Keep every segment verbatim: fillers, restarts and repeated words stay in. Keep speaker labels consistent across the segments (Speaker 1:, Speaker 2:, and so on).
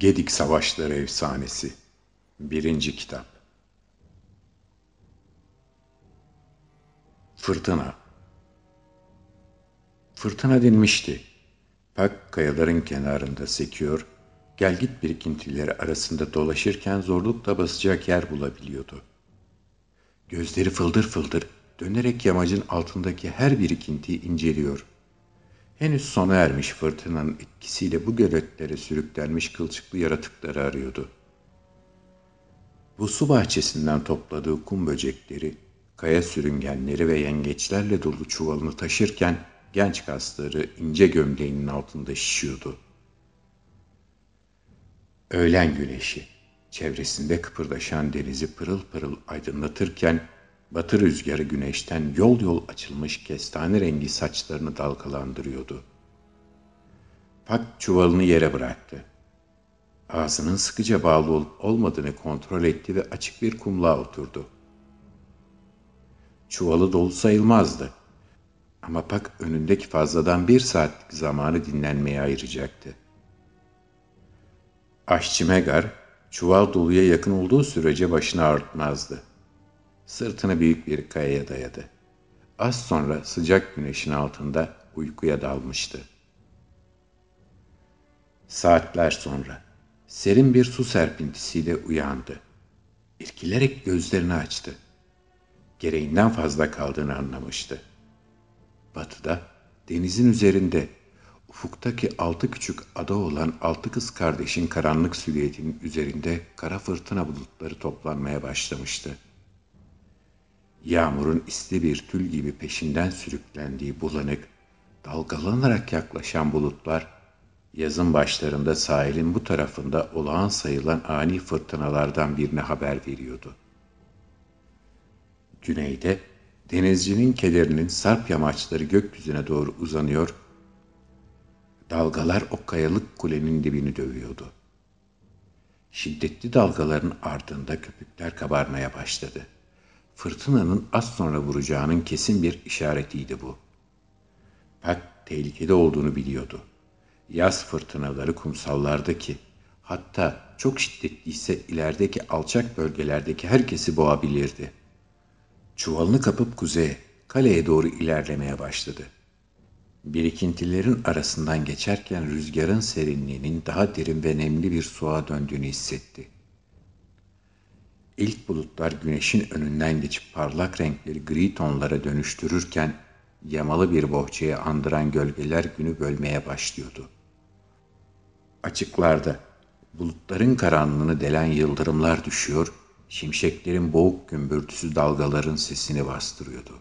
Speaker 1: Gedik Savaşları Efsanesi birinci. Kitap. Fırtına. Fırtına dinmişti. Pak kayaların kenarında sekiyor, gelgit birikintileri arasında dolaşırken zorlukla basacak yer bulabiliyordu. Gözleri fıldır fıldır dönerek yamacın altındaki her birikintiyi inceliyor. Henüz sona ermiş fırtınanın etkisiyle bu göletlere sürüklenmiş kılçıklı yaratıkları arıyordu. Bu su bahçesinden topladığı kum böcekleri, kaya sürüngenleri ve yengeçlerle dolu çuvalını taşırken genç kasları ince gömleğinin altında şişiyordu. Öğlen güneşi çevresinde kıpırdaşan denizi pırıl pırıl aydınlatırken batı rüzgarı güneşten yol yol açılmış kestane rengi saçlarını dalgalandırıyordu. Pak çuvalını yere bıraktı. Ağzının sıkıca bağlı olup olmadığını kontrol etti ve açık bir kumluğa oturdu. Çuvalı dolu sayılmazdı. Ama Pak önündeki fazladan bir saatlik zamanı dinlenmeye ayıracaktı. Aşçı Megar, çuval doluya yakın olduğu sürece başını ağrıtmazdı. Sırtını büyük bir kayaya dayadı. Az sonra sıcak güneşin altında uykuya dalmıştı. Saatler sonra serin bir su serpintisiyle uyandı. İrkilerek gözlerini açtı. Gereğinden fazla kaldığını anlamıştı. Batıda, denizin üzerinde, ufuktaki altı küçük ada olan altı kız kardeşin karanlık silüetinin üzerinde kara fırtına bulutları toplanmaya başlamıştı. Yağmurun isli bir tül gibi peşinden sürüklendiği bulanık, dalgalanarak yaklaşan bulutlar, yazın başlarında sahilin bu tarafında olağan sayılan ani fırtınalardan birine haber veriyordu. Güneyde, denizcinin kederinin sarp yamaçları gökyüzüne doğru uzanıyor, dalgalar o kayalık kulenin dibini dövüyordu. Şiddetli dalgaların ardında köpükler kabarmaya başladı. Fırtınanın az sonra vuracağının kesin bir işaretiydi bu. Pak tehlikede olduğunu biliyordu. Yaz fırtınaları kumsallardaki, hatta çok şiddetliyse ilerideki alçak bölgelerdeki herkesi boğabilirdi. Çuvalını kapıp kuzeye, kaleye doğru ilerlemeye başladı. Birikintilerin arasından geçerken rüzgarın serinliğinin daha derin ve nemli bir suğa döndüğünü hissetti. İlk bulutlar güneşin önünden geçip parlak renkleri gri tonlara dönüştürürken yamalı bir bohçayı andıran gölgeler günü bölmeye başlıyordu. Açıklarda bulutların karanlığını delen yıldırımlar düşüyor, şimşeklerin boğuk gümbürtüsü dalgaların sesini bastırıyordu.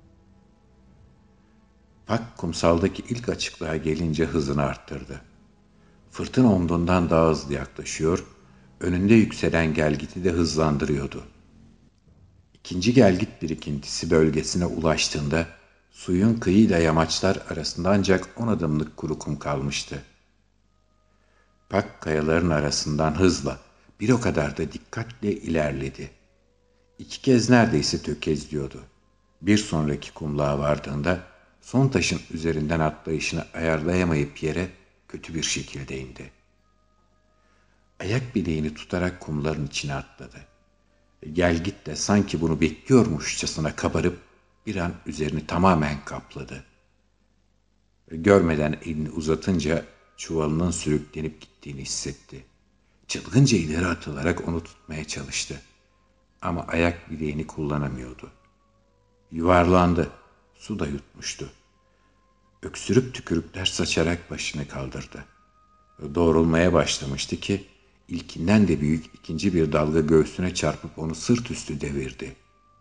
Speaker 1: Pak kumsaldaki ilk açıklığa gelince hızını arttırdı. Fırtına ondan daha hızlı yaklaşıyor, önünde yükselen gelgiti de hızlandırıyordu. İkinci gelgit birikintisi bölgesine ulaştığında suyun kıyıyla yamaçlar arasında ancak on adımlık kuru kum kalmıştı. Pak kayaların arasından hızla, bir o kadar da dikkatle ilerledi. İki kez neredeyse tökezliyordu. Bir sonraki kumluğa vardığında son taşın üzerinden atlayışını ayarlayamayıp yere kötü bir şekilde indi. Ayak bileğini tutarak kumların içine atladı. Gelgit de sanki bunu bekliyormuşçasına kabarıp bir an üzerini tamamen kapladı. Görmeden elini uzatınca çuvalının sürüklenip gittiğini hissetti. Çılgınca ileri atılarak onu tutmaya çalıştı. Ama ayak bileğini kullanamıyordu. Yuvarlandı. Su da yutmuştu. Öksürük tükürükler saçarak başını kaldırdı. Doğrulmaya başlamıştı ki ilkinden de büyük ikinci bir dalga göğsüne çarpıp onu sırt üstü devirdi.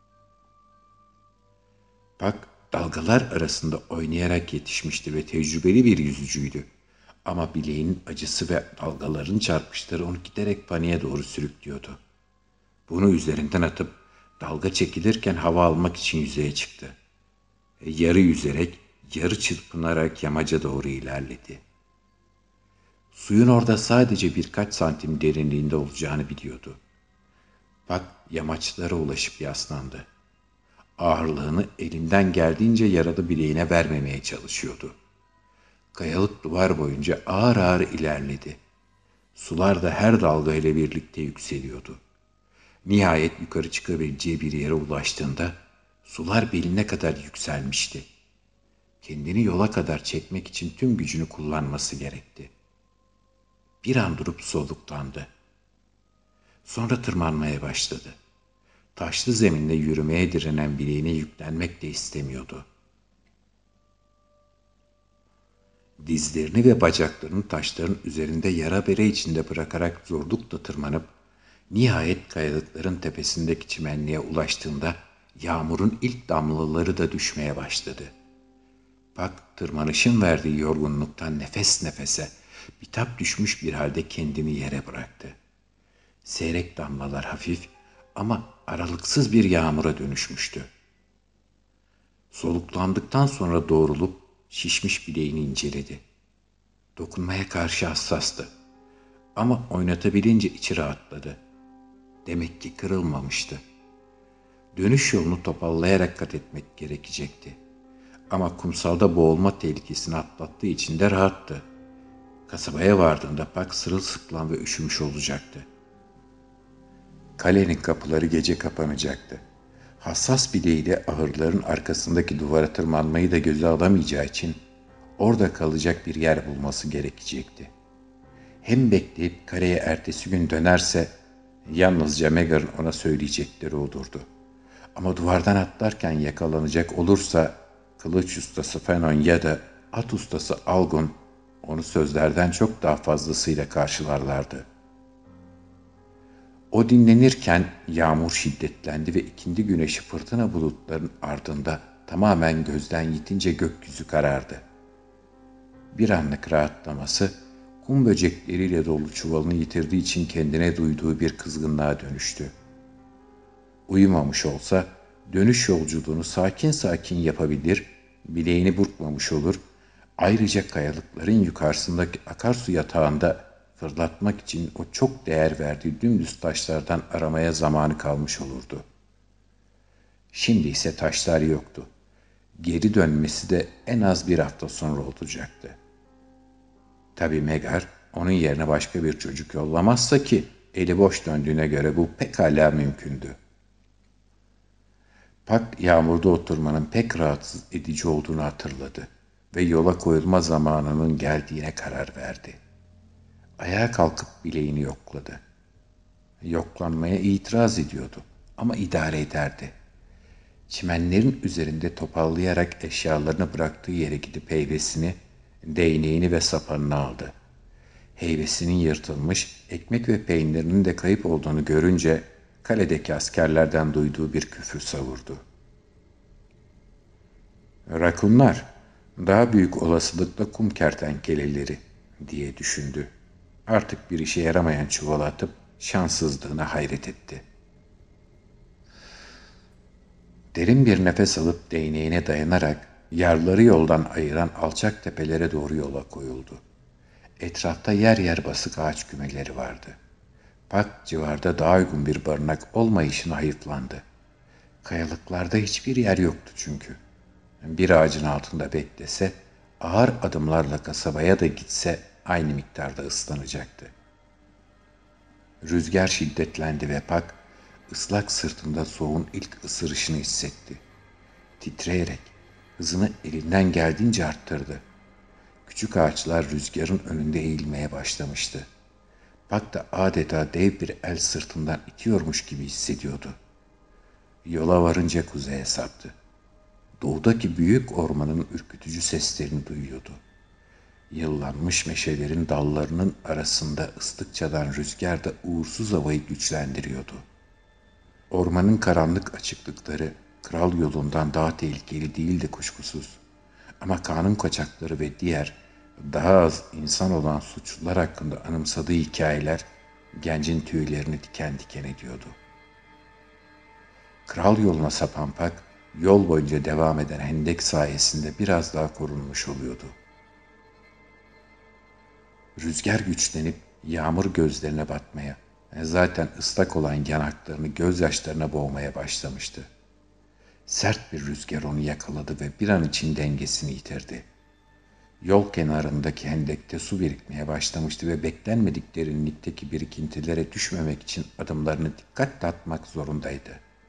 Speaker 1: Pak dalgalar arasında oynayarak yetişmişti ve tecrübeli bir yüzücüydü. Ama bileğinin acısı ve dalgaların çarpışları onu giderek paniğe doğru sürüklüyordu. Bunu üzerinden atıp dalga çekilirken hava almak için yüzeye çıktı. Yarı yüzerek, yarı çırpınarak yamaca doğru ilerledi. Suyun orada sadece birkaç santim derinliğinde olacağını biliyordu. Pak yamaçlara ulaşıp yaslandı. Ağırlığını elinden geldiğince yaralı bileğine vermemeye çalışıyordu. Kayalık duvar boyunca ağır ağır ilerledi. Sular da her dalga ile birlikte yükseliyordu. Nihayet yukarı çıkabileceği bir yere ulaştığında sular beline kadar yükselmişti. Kendini yola kadar çekmek için tüm gücünü kullanması gerekti. Bir an durup soluklandı. Sonra tırmanmaya başladı. Taşlı zeminde yürümeye direnen bileğine yüklenmek de istemiyordu. Dizlerini ve bacaklarını taşların üzerinde yara bere içinde bırakarak zorlukla tırmanıp, nihayet kayalıkların tepesindeki çimenliğe ulaştığında yağmurun ilk damlaları da düşmeye başladı. Bak, tırmanışın verdiği yorgunluktan nefes nefese, bitap düşmüş bir halde kendini yere bıraktı. Seyrek damlalar hafif ama aralıksız bir yağmura dönüşmüştü. Soluklandıktan sonra doğrulup şişmiş bileğini inceledi. Dokunmaya karşı hassastı. Ama oynatabilince içi rahatladı. Demek ki kırılmamıştı. Dönüş yolunu topallayarak kat etmek gerekecekti. Ama kumsalda boğulma tehlikesini atlattığı için de rahattı. Kasabaya vardığında Pak sırılsıklam ve üşümüş olacaktı. Kalenin kapıları gece kapanacaktı. Hassas bileğiyle ahırların arkasındaki duvara tırmanmayı da göze alamayacağı için orada kalacak bir yer bulması gerekecekti. Hem bekleyip kareye ertesi gün dönerse yalnızca Megar'ın ona söyleyecekleri olurdu. Ama duvardan atlarken yakalanacak olursa kılıç ustası Fenon ya da at ustası Algon onu sözlerden çok daha fazlasıyla karşılarlardı. O dinlenirken yağmur şiddetlendi ve ikindi güneşi fırtına bulutların ardında tamamen gözden yitince gökyüzü karardı. Bir anlık rahatlaması, kum böcekleriyle dolu çuvalını yitirdiği için kendine duyduğu bir kızgınlığa dönüştü. Uyumamış olsa dönüş yolculuğunu sakin sakin yapabilir, bileğini burkmamış olur, ayrıca kayalıkların yukarısındaki akarsu yatağında fırlatmak için o çok değer verdiği dümdüz taşlardan aramaya zamanı kalmış olurdu. Şimdi ise taşlar yoktu. Geri dönmesi de en az bir hafta sonra olacaktı. Tabii Megar onun yerine başka bir çocuk yollamazsa ki eli boş döndüğüne göre bu pekala mümkündü. Pak yağmurda oturmanın pek rahatsız edici olduğunu hatırladı ve yola koyulma zamanının geldiğine karar verdi. Ayağa kalkıp bileğini yokladı. Yoklanmaya itiraz ediyordu ama idare ederdi. Çimenlerin üzerinde topallayarak eşyalarını bıraktığı yere gidip heybesini, değneğini ve sapanını aldı. Heybesinin yırtılmış, ekmek ve peynirinin de kayıp olduğunu görünce kaledeki askerlerden duyduğu bir küfür savurdu. "Rakunlar, daha büyük olasılıkla kum kertenkeleleri," diye düşündü. Artık bir işe yaramayan çuvala atıp şanssızlığına hayret etti. Derin bir nefes alıp değneğine dayanarak yarları yoldan ayıran alçak tepelere doğru yola koyuldu. Etrafta yer yer basık ağaç kümeleri vardı. Pak civarda daha uygun bir barınak olmayışına hayıflandı. Kayalıklarda hiçbir yer yoktu çünkü. Bir ağacın altında beklese, ağır adımlarla kasabaya da gitse aynı miktarda ıslanacaktı. Rüzgar şiddetlendi ve Pak, ıslak sırtında soğuğun ilk ısırışını hissetti. Titreyerek hızını elinden geldiğince arttırdı. Küçük ağaçlar rüzgarın önünde eğilmeye başlamıştı. Pak da adeta dev bir el sırtından itiyormuş gibi hissediyordu. Yola varınca kuzeye saptı. Doğudaki büyük ormanın ürkütücü seslerini duyuyordu. Yıllanmış meşelerin dallarının arasında ıslıkçadan rüzgar da uğursuz havayı güçlendiriyordu. Ormanın karanlık açıklıkları kral yolundan daha tehlikeli değildi kuşkusuz. Ama kanun kaçakları ve diğer daha az insan olan suçlular hakkında anımsadığı hikayeler gencin tüylerini diken diken ediyordu. Kral yoluna sapan Pak, yol boyunca devam eden hendek sayesinde biraz daha korunmuş oluyordu. Rüzgar güçlenip yağmur gözlerine batmaya, zaten ıslak olan yanaklarını gözyaşlarına boğmaya başlamıştı. Sert bir rüzgar onu yakaladı ve bir an için dengesini yitirdi. Yol kenarındaki hendekte su birikmeye başlamıştı ve beklenmedik derinlikteki birikintilere düşmemek için adımlarını dikkatle atmak zorundaydı.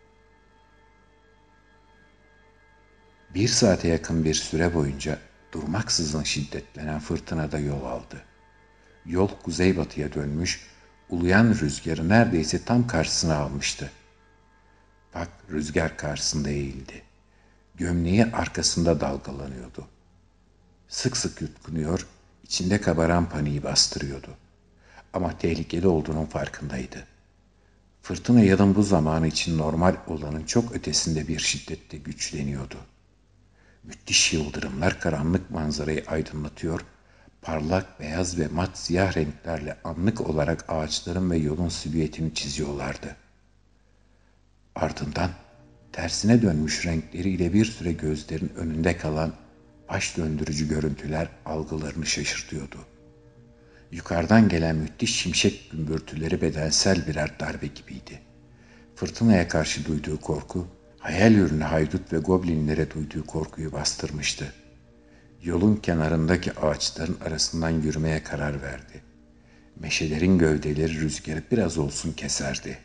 Speaker 1: Bir saate yakın bir süre boyunca durmaksızın şiddetlenen fırtınada yol aldı. Yol kuzeybatıya dönmüş, uluyan rüzgarı neredeyse tam karşısına almıştı. Bak rüzgar karşısında eğildi. Gömleği arkasında dalgalanıyordu. Sık sık yutkunuyor, içinde kabaran paniği bastırıyordu. Ama tehlikeli olduğunun farkındaydı. Fırtına yılın bu zamanı için normal olanın çok ötesinde bir şiddette güçleniyordu. Müthiş yıldırımlar karanlık manzarayı aydınlatıyor, parlak beyaz ve mat siyah renklerle anlık olarak ağaçların ve yolun silüetini çiziyorlardı. Ardından tersine dönmüş renkleriyle bir süre gözlerin önünde kalan baş döndürücü görüntüler algılarını şaşırtıyordu. Yukarıdan gelen müthiş şimşek gümbürtüleri bedensel birer darbe gibiydi. Fırtınaya karşı duyduğu korku, hayal ürünü haydut ve goblinlere duyduğu korkuyu bastırmıştı. Yolun kenarındaki ağaçların arasından yürümeye karar verdi. Meşelerin gövdeleri rüzgarı biraz olsun keserdi.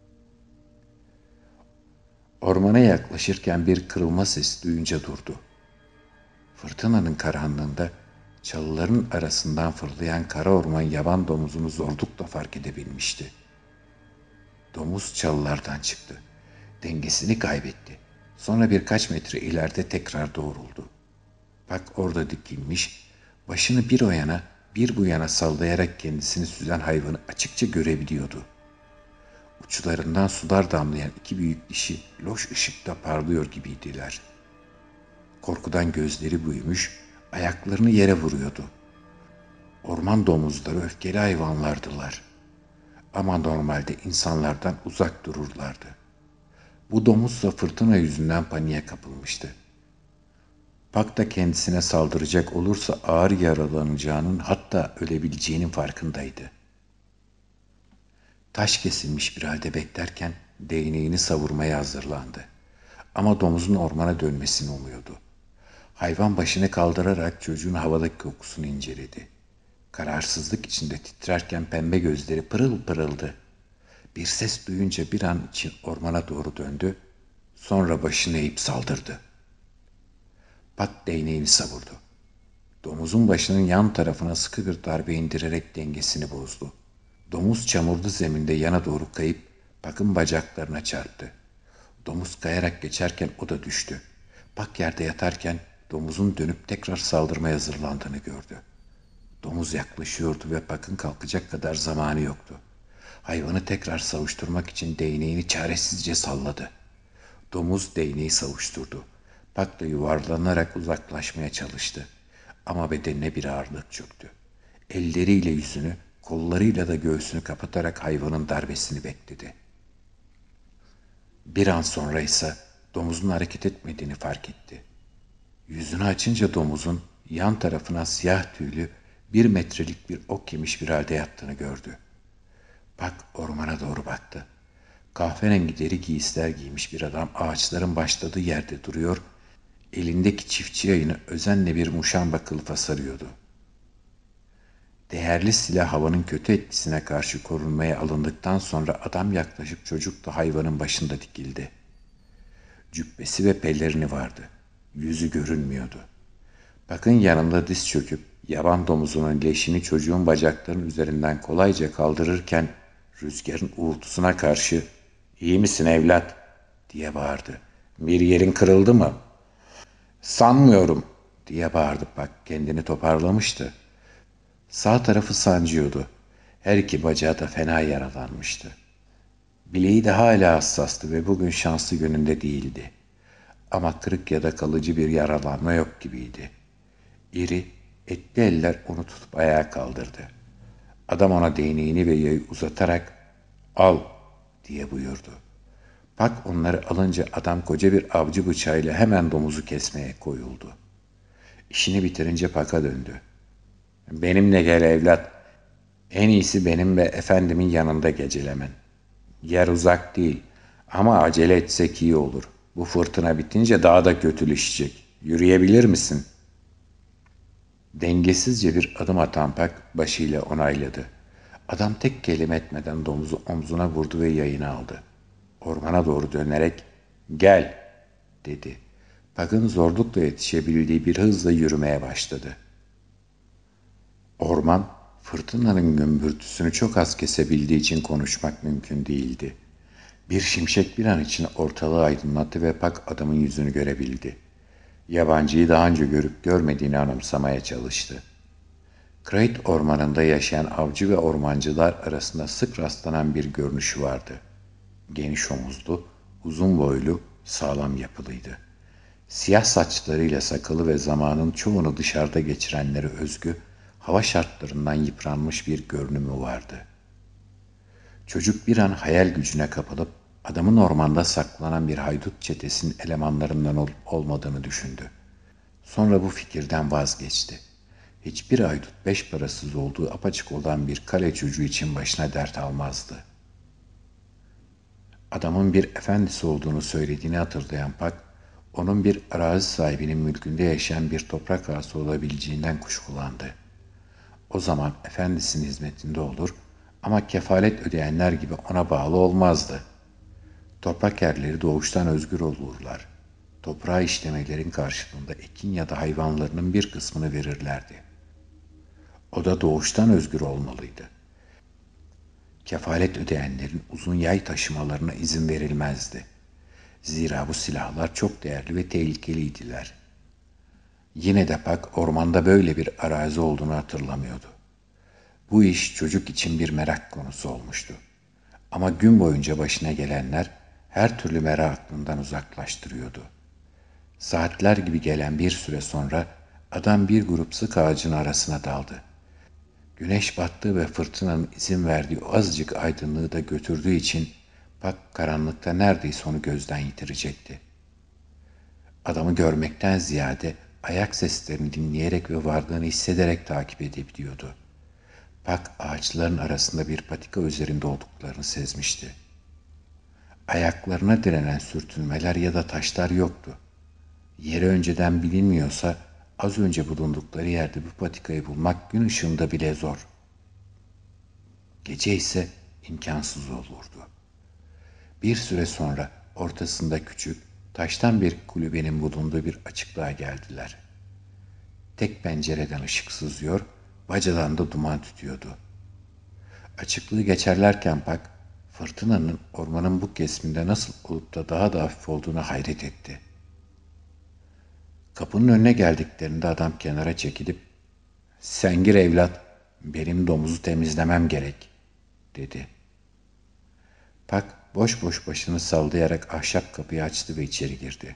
Speaker 1: Ormana yaklaşırken bir kırılma sesi duyunca durdu. Fırtınanın karanlığında çalıların arasından fırlayan kara orman yaban domuzunu zorlukla fark edebilmişti. Domuz çalılardan çıktı. Dengesini kaybetti. Sonra birkaç metre ileride tekrar doğruldu. Bak orada dikilmiş, başını bir o yana bir bu yana sallayarak kendisini süzen hayvanı açıkça görebiliyordu. Uçlarından sular damlayan iki büyük dişi loş ışıkta parlıyor gibiydiler. Korkudan gözleri büyümüş, ayaklarını yere vuruyordu. Orman domuzları öfkeli hayvanlardılar. Ama normalde insanlardan uzak dururlardı. Bu domuzsa fırtına yüzünden paniğe kapılmıştı. Pak da kendisine saldıracak olursa ağır yaralanacağının, hatta ölebileceğinin farkındaydı. Taş kesilmiş bir halde beklerken değneğini savurmaya hazırlandı. Ama domuzun ormana dönmesini umuyordu. Hayvan başını kaldırarak çocuğun havadaki kokusunu inceledi. Kararsızlık içinde titrerken pembe gözleri pırıl pırıldı. Bir ses duyunca bir an için ormana doğru döndü, sonra başını eğip saldırdı. Pat değneğini savurdu. Domuzun başının yan tarafına sıkı bir darbe indirerek dengesini bozdu. Domuz çamurlu zeminde yana doğru kayıp Pak'ın bacaklarına çarptı. Domuz kayarak geçerken o da düştü. Pak yerde yatarken domuzun dönüp tekrar saldırmaya hazırlandığını gördü. Domuz yaklaşıyordu ve Pak'ın kalkacak kadar zamanı yoktu. Hayvanı tekrar savuşturmak için değneğini çaresizce salladı. Domuz değneği savuşturdu. Pak da yuvarlanarak uzaklaşmaya çalıştı. Ama bedenine bir ağırlık çöktü. Elleriyle yüzünü, kollarıyla da göğsünü kapatarak hayvanın darbesini bekledi. Bir an sonra ise domuzun hareket etmediğini fark etti. Yüzünü açınca domuzun yan tarafına siyah tüylü bir metrelik bir ok yemiş bir halde yattığını gördü. Pak ormana doğru baktı. Kahverengi deri giysiler giymiş bir adam ağaçların başladığı yerde duruyor, elindeki çiftçi yayını özenle bir muşamba kılıfa sarıyordu. Değerli silah havanın kötü etkisine karşı korunmaya alındıktan sonra adam yaklaşıp çocuk da hayvanın başında dikildi. Cübbesi ve pellerini vardı. Yüzü görünmüyordu. Bakın yanında diz çöküp yaban domuzunun leşini çocuğun bacaklarının üzerinden kolayca kaldırırken rüzgarın uğultusuna karşı "İyi misin evlat?" diye bağırdı. "Bir yerin kırıldı mı?" "Sanmıyorum," diye bağırdı Bak, kendini toparlamıştı. Sağ tarafı sancıyordu. Her iki bacağı da fena yaralanmıştı. Bileği de hala hassastı ve bugün şanslı gününde değildi. Ama kırık ya da kalıcı bir yaralanma yok gibiydi. İri, etli eller onu tutup ayağa kaldırdı. Adam ona değneğini ve yayı uzatarak "Al," diye buyurdu. Pak onları alınca adam koca bir avcı bıçağıyla hemen domuzu kesmeye koyuldu. İşini bitirince Pak'a döndü. "Benimle gel evlat. En iyisi benim ve efendimin yanında gecelemen. Yer uzak değil ama acele etsek iyi olur. Bu fırtına bitince daha da kötüleşecek. Yürüyebilir misin?" Dengesizce bir adım atan Pak başıyla onayladı. Adam tek kelime etmeden domuzu omzuna vurdu ve yayını aldı. Ormana doğru dönerek "Gel," dedi. Pak'ın zorlukla yetişebildiği bir hızla yürümeye başladı. Orman, fırtınanın gümbürtüsünü çok az kesebildiği için konuşmak mümkün değildi. Bir şimşek bir an için ortalığı aydınlattı ve Pak adamın yüzünü görebildi. Yabancıyı daha önce görüp görmediğini anımsamaya çalıştı. Krayt ormanında yaşayan avcı ve ormancılar arasında sık rastlanan bir görünüşü vardı. Geniş omuzlu, uzun boylu, sağlam yapılıydı. Siyah saçlarıyla sakalı ve zamanın çoğunu dışarıda geçirenlere özgü, hava şartlarından yıpranmış bir görünümü vardı. Çocuk bir an hayal gücüne kapılıp adamın ormanda saklanan bir haydut çetesinin elemanlarından olup olmadığını düşündü. Sonra bu fikirden vazgeçti. Hiçbir haydut beş parasız olduğu apaçık olan bir kale çocuğu için başına dert almazdı. Adamın bir efendisi olduğunu söylediğini hatırlayan Pak, onun bir arazi sahibinin mülkünde yaşayan bir toprak ağası olabileceğinden kuşkulandı. O zaman efendisinin hizmetinde olur ama kefalet ödeyenler gibi ona bağlı olmazdı. Toprak erleri doğuştan özgür olurlar. Toprağı işlemelerin karşılığında ekin ya da hayvanlarının bir kısmını verirlerdi. O da doğuştan özgür olmalıydı. Kefalet ödeyenlerin uzun yay taşımalarına izin verilmezdi. Zira bu silahlar çok değerli ve tehlikeliydiler. Yine de Pak ormanda böyle bir arazi olduğunu hatırlamıyordu. Bu iş çocuk için bir merak konusu olmuştu. Ama gün boyunca başına gelenler her türlü merak aklından uzaklaştırıyordu. Saatler gibi gelen bir süre sonra adam bir grup sık ağacın arasına daldı. Güneş battığı ve fırtınanın izin verdiği o azıcık aydınlığı da götürdüğü için Pak karanlıkta neredeyse onu gözden yitirecekti. Adamı görmekten ziyade ayak seslerini dinleyerek ve varlığını hissederek takip edebiliyordu. Pak ağaçların arasında bir patika üzerinde olduklarını sezmişti. Ayaklarına direnen sürtünmeler ya da taşlar yoktu. Yeri önceden bilinmiyorsa az önce bulundukları yerde bu patikayı bulmak gün ışığında bile zor. Gece ise imkansız olurdu. Bir süre sonra ortasında küçük, taştan bir kulübenin bulunduğu bir açıklığa geldiler. Tek pencereden ışık sızıyor, bacadan da duman tütüyordu. Açıklığı geçerlerken Pak, fırtınanın ormanın bu kesiminde nasıl olup da daha da hafif olduğunu hayret etti. Kapının önüne geldiklerinde adam kenara çekilip, "Sen gir evlat, benim domuzu temizlemem gerek," dedi. Pak boş boş başını sallayarak ahşap kapıyı açtı ve içeri girdi.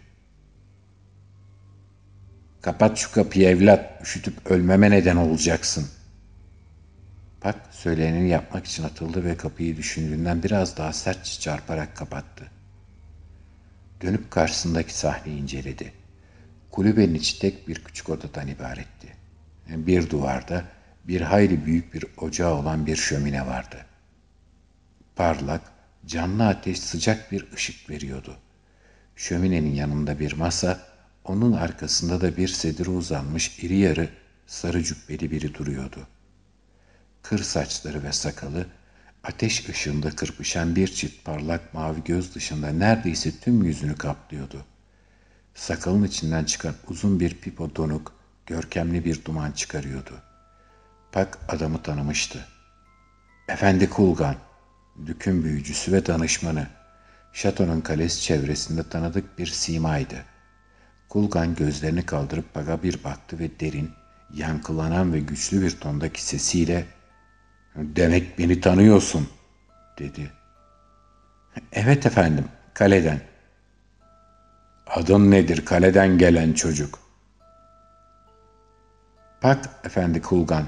Speaker 1: "Kapat şu kapıyı evlat, üşütüp ölmeme neden olacaksın." Pak söyleneni yapmak için atıldı ve kapıyı düşündüğünden biraz daha sertçe çarparak kapattı. Dönüp karşısındaki sahneyi inceledi. Kulübenin içi tek bir küçük odadan ibaretti. Bir duvarda bir hayli büyük bir ocağı olan bir şömine vardı. Parlak, canlı ateş sıcak bir ışık veriyordu. Şöminenin yanında bir masa, onun arkasında da bir sedire uzanmış iri yarı sarı cübbeli biri duruyordu. Kır saçları ve sakalı, ateş ışığında kırpışan bir çift parlak mavi göz dışında neredeyse tüm yüzünü kaplıyordu. Sakalın içinden çıkan uzun bir pipo donuk, görkemli bir duman çıkarıyordu. Pak adamı tanımıştı. Efendi Kulgan, dükün büyücüsü ve danışmanı, şatonun kalesi çevresinde tanıdık bir simaydı. Kulgan gözlerini kaldırıp Pak'a bir baktı ve derin, yankılanan ve güçlü bir tondaki sesiyle "Demek beni tanıyorsun," dedi. "Evet efendim, kaleden." "Adın nedir kaleden gelen çocuk?" "Pak efendi Kulgan."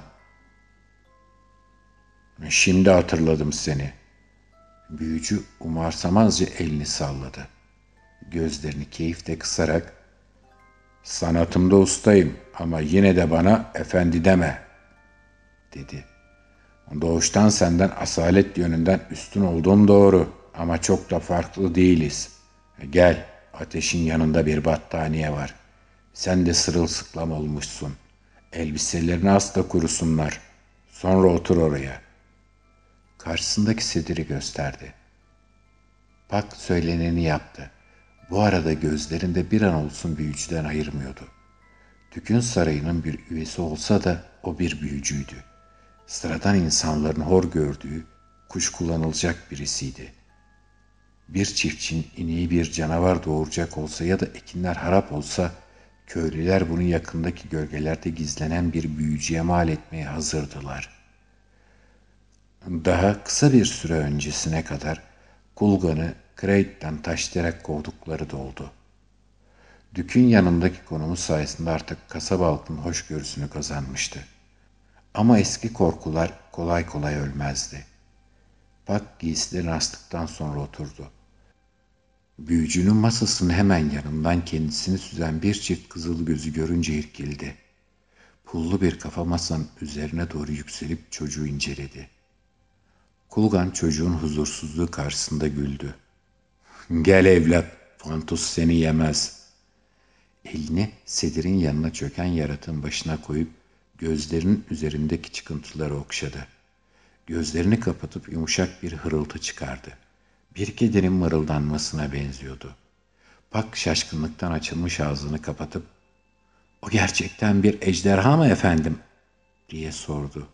Speaker 1: "Şimdi hatırladım seni." Büyücü umursamazca elini salladı. Gözlerini keyifle kısarak "Sanatımda ustayım ama yine de bana efendi deme," dedi. "Doğuştan senden asalet yönünden üstün olduğum doğru ama çok da farklı değiliz. Gel, ateşin yanında bir battaniye var. Sen de sırılsıklam olmuşsun. Elbiselerini asla kurusunlar. Sonra otur oraya. Karşısındaki sediri gösterdi. Pak söyleneni yaptı. Bu arada gözlerinde bir an olsun büyücüden ayırmıyordu. Tükün sarayının bir üyesi olsa da o bir büyücüydü. Sıradan insanların hor gördüğü, kuş kullanılacak birisiydi. Bir çiftçinin ineği bir canavar doğuracak olsa ya da ekinler harap olsa, köylüler bunu yakındaki gölgelerde gizlenen bir büyücüye mal etmeye hazırdılar. Daha kısa bir süre öncesine kadar Kulgan'ı Craig'den taşlayarak kovdukları da oldu. Dük'ün yanındaki konumu sayesinde artık kasaba halkının hoşgörüsünü kazanmıştı. Ama eski korkular kolay kolay ölmezdi. Pak giysilerini astıktan sonra oturdu. Büyücünün masasının hemen yanından kendisini süzen bir çift kızıl gözü görünce irkildi. Pullu bir kafa masanın üzerine doğru yükselip çocuğu inceledi. Kulgan çocuğun huzursuzluğu karşısında güldü. "Gel evlat, Fantus seni yemez." Elini sedirin yanına çöken yaratığın başına koyup gözlerinin üzerindeki çıkıntıları okşadı. Gözlerini kapatıp yumuşak bir hırıltı çıkardı. Bir kedinin mırıldanmasına benziyordu. Pak şaşkınlıktan açılmış ağzını kapatıp "O gerçekten bir ejderha mı efendim?" diye sordu.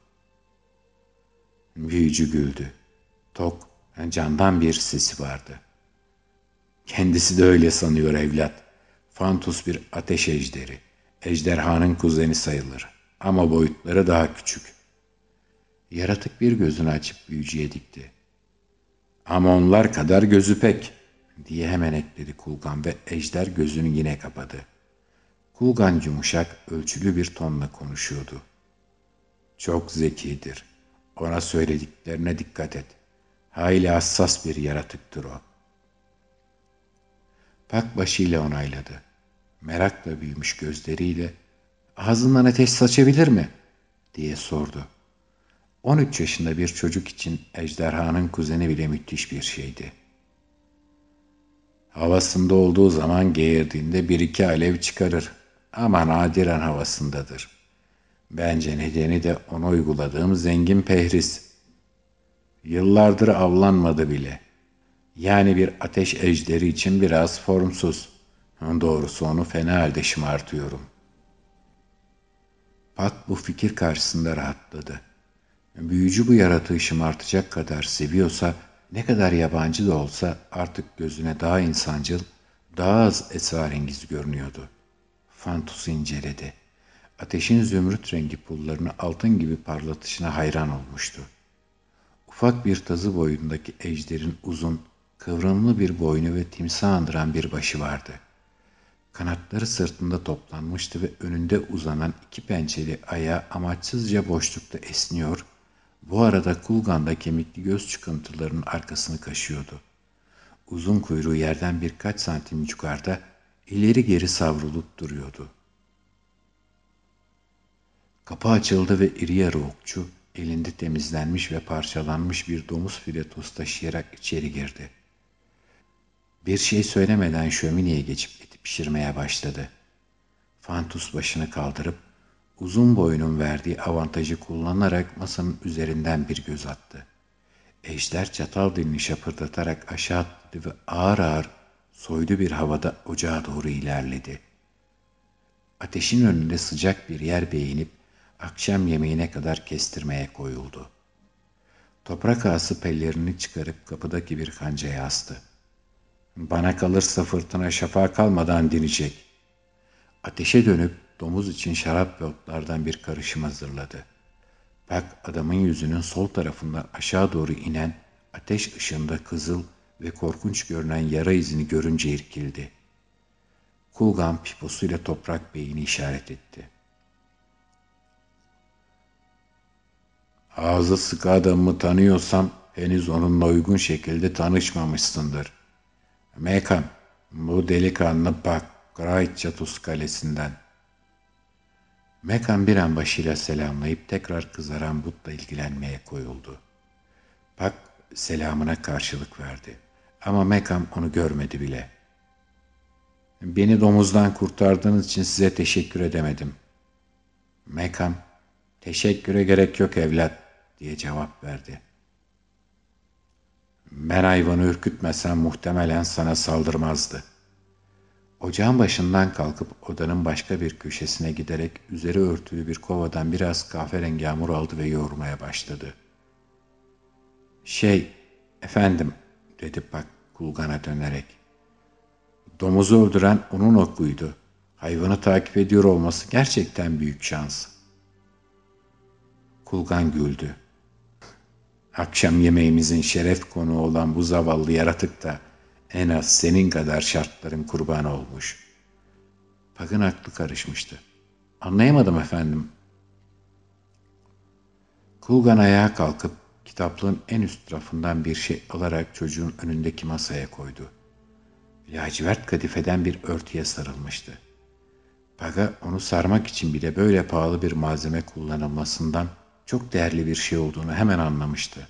Speaker 1: Büyücü güldü. Tok, candan bir sesi vardı. "Kendisi de öyle sanıyor evlat. Fantus bir ateş ejderi. Ejderhanın kuzeni sayılır. Ama boyutları daha küçük." Yaratık bir gözünü açıp büyücüye dikti. "Ama onlar kadar gözü pek," diye hemen ekledi Kulgan ve ejder gözünü yine kapadı. Kulgan yumuşak, ölçülü bir tonla konuşuyordu. "Çok zekidir. Ona söylediklerine dikkat et. Hayli hassas bir yaratıktır o." Pak başıyla onayladı. Merakla büyümüş gözleriyle "Ağzından ateş saçabilir mi?" diye sordu. on üç yaşında bir çocuk için ejderhanın kuzeni bile müthiş bir şeydi. Havasında olduğu zaman geğirdiğinde bir iki alev çıkarır ama nadiren havasındadır. Bence nedeni de ona uyguladığım zengin pehriz. Yıllardır avlanmadı bile. Yani bir ateş ejderi için biraz formsuz. Doğrusu onu fena halde şımartıyorum. Pak bu fikir karşısında rahatladı. Büyücü bu yaratığı şımartacak kadar seviyorsa, ne kadar yabancı da olsa artık gözüne daha insancıl, daha az esrarengiz görünüyordu. Fantus'u inceledi. Ateşin zümrüt rengi pullarını altın gibi parlatışına hayran olmuştu. Ufak bir tazı boyundaki ejderin uzun, kıvrımlı bir boynu ve timsah andıran bir başı vardı. Kanatları sırtında toplanmıştı ve önünde uzanan iki pençeli ayağı amaçsızca boşlukta esniyor, bu arada Kulgan'da kemikli göz çıkıntılarının arkasını kaşıyordu. Uzun kuyruğu yerden birkaç santim yukarıda ileri geri savrulup duruyordu. Kapı açıldı ve iri yarı okçu elinde temizlenmiş ve parçalanmış bir domuz filetosu taşıyarak içeri girdi. Bir şey söylemeden şömineye geçip eti pişirmeye başladı. Fantus başını kaldırıp uzun boyunun verdiği avantajı kullanarak masanın üzerinden bir göz attı. Ejder çatal dilini şapırdatarak aşağı atladı ve ağır ağır soylu bir havada ocağa doğru ilerledi. Ateşin önünde sıcak bir yer beğenip akşam yemeğine kadar kestirmeye koyuldu. Toprak ağası pellerini çıkarıp kapıdaki bir kancaya astı. "Bana kalırsa fırtına şafağa kalmadan dinecek." Ateşe dönüp domuz için şarap ve otlardan bir karışım hazırladı. Pak adamın yüzünün sol tarafından aşağı doğru inen ateş ışığında kızıl ve korkunç görünen yara izini görünce irkildi. Kulgan piposuyla toprak beyni işaret etti. "Ağzı sıkı adamımı tanıyorsam henüz onunla uygun şekilde tanışmamışsındır. Mekan, bu delikanlı Pak, Graichatus kalesinden." Mekan bir an başıyla selamlayıp tekrar kızaran butla ilgilenmeye koyuldu. Pak selamına karşılık verdi. Ama Mekan onu görmedi bile. "Beni domuzdan kurtardığınız için size teşekkür edemedim." Mekam, teşekküre gerek yok evlat diye cevap verdi. Ben hayvanı ürkütmesem muhtemelen sana saldırmazdı. Ocağın başından kalkıp odanın başka bir köşesine giderek üzeri örtülü bir kovadan biraz kahverengi hamur aldı ve yoğurmaya başladı. Şey, efendim, dedi Pak Kulgan'a dönerek. Domuzu öldüren onun okuydu. Hayvanı takip ediyor olması gerçekten büyük şans. Kulgan güldü. Akşam yemeğimizin şeref konuğu olan bu zavallı yaratık da en az senin kadar şartların kurbanı olmuş. Pak'ın aklı karışmıştı. Anlayamadım efendim. Kulgan ayağa kalkıp kitaplığın en üst rafından bir şey alarak çocuğun önündeki masaya koydu. Lacivert kadifeden bir örtüye sarılmıştı. Pak'a onu sarmak için bile böyle pahalı bir malzeme kullanılmasından çok değerli bir şey olduğunu hemen anlamıştı.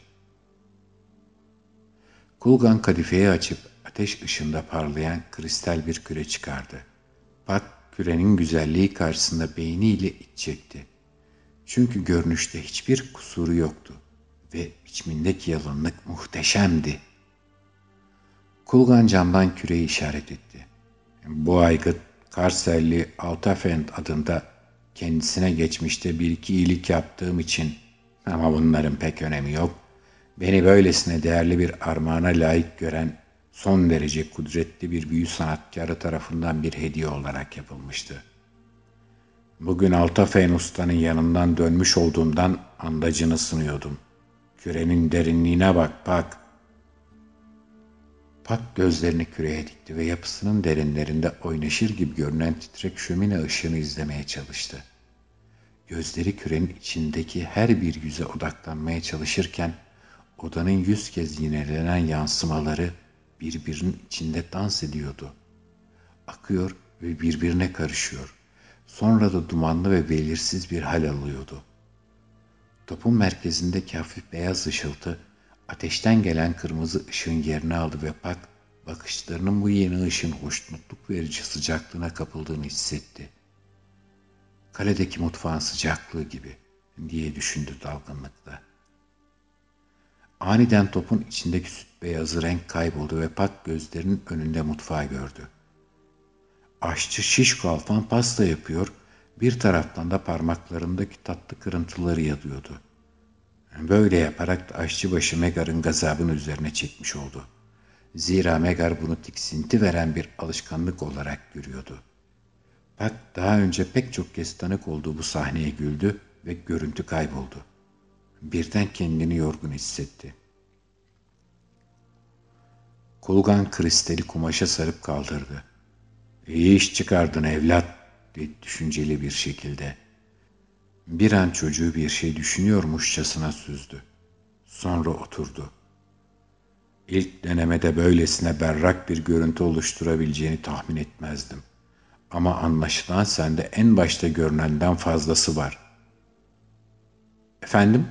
Speaker 1: Kulgan kadifeyi açıp ateş ışığında parlayan kristal bir küre çıkardı. Pak kürenin güzelliği karşısında beyniyle iç çekti. Çünkü görünüşte hiçbir kusuru yoktu ve biçimindeki yalınlık muhteşemdi. Kulgan camdan küreyi işaret etti. Bu aygıt Karselli Altafend adında kendisine geçmişte bir iki iyilik yaptığım için, ama bunların pek önemi yok, beni böylesine değerli bir armağana layık gören son derece kudretli bir büyü sanatkarı tarafından bir hediye olarak yapılmıştı. Bugün Altafen Usta'nın yanından dönmüş olduğumdan andacını sınıyordum. Kürenin derinliğine bak Pak. Pak gözlerini küreye dikti ve yapısının derinlerinde oynaşır gibi görünen titrek şömine ışığını izlemeye çalıştı. Gözleri kürenin içindeki her bir yüze odaklanmaya çalışırken odanın yüz kez yinelenen yansımaları birbirinin içinde dans ediyordu. Akıyor ve birbirine karışıyor. Sonra da dumanlı ve belirsiz bir hal alıyordu. Topun merkezindeki hafif beyaz ışıltı ateşten gelen kırmızı ışığın yerini aldı ve Pak bakışlarının bu yeni ışığın hoşnutluk verici sıcaklığına kapıldığını hissetti. Kaledeki mutfağın sıcaklığı gibi diye düşündü dalgınlıkla. Aniden topun içindeki süt beyazı renk kayboldu ve Pak gözlerinin önünde mutfağı gördü. Aşçı şiş kalfan pasta yapıyor, bir taraftan da parmaklarındaki tatlı kırıntıları yalıyordu. Böyle yaparak da aşçıbaşı Megar'ın gazabını üzerine çekmiş oldu. Zira Megar bunu tiksinti veren bir alışkanlık olarak görüyordu. Pak daha önce pek çok kez tanık olduğu bu sahneye güldü ve görüntü kayboldu. Birden kendini yorgun hissetti. Kulgan kristali kumaşa sarıp kaldırdı. İyi iş çıkardın evlat, dedi düşünceli bir şekilde. Bir an çocuğu bir şey düşünüyormuşçasına süzdü. Sonra oturdu. İlk denemede böylesine berrak bir görüntü oluşturabileceğini tahmin etmezdim. Ama anlaşılan sende en başta görünenden fazlası var. Efendim?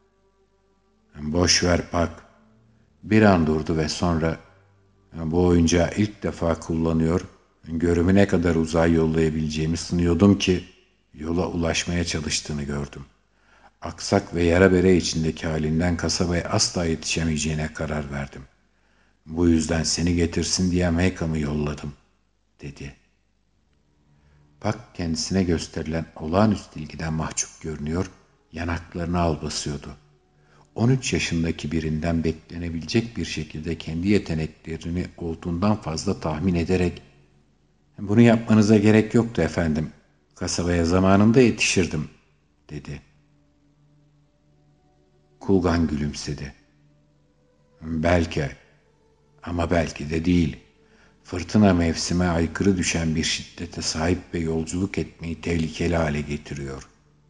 Speaker 1: Boş ver Pak. Bir an durdu ve sonra bu oyuncağı ilk defa kullanıyor, görümü ne kadar uzağa yollayabileceğimi sınıyordum ki yola ulaşmaya çalıştığını gördüm. Aksak ve yara bere içindeki halinden kasabaya asla yetişemeyeceğine karar verdim. Bu yüzden seni getirsin diye Maykam'ı yolladım, dedi. Pak kendisine gösterilen olağanüstü ilgiden mahcup görünüyor, yanaklarını al basıyordu. on üç yaşındaki birinden beklenebilecek bir şekilde kendi yeteneklerini olduğundan fazla tahmin ederek "Bunu yapmanıza gerek yoktu efendim, kasabaya zamanında yetişirdim," dedi. Kulgan gülümsedi. "Belki, ama belki de değil. Fırtına mevsime aykırı düşen bir şiddete sahip ve yolculuk etmeyi tehlikeli hale getiriyor."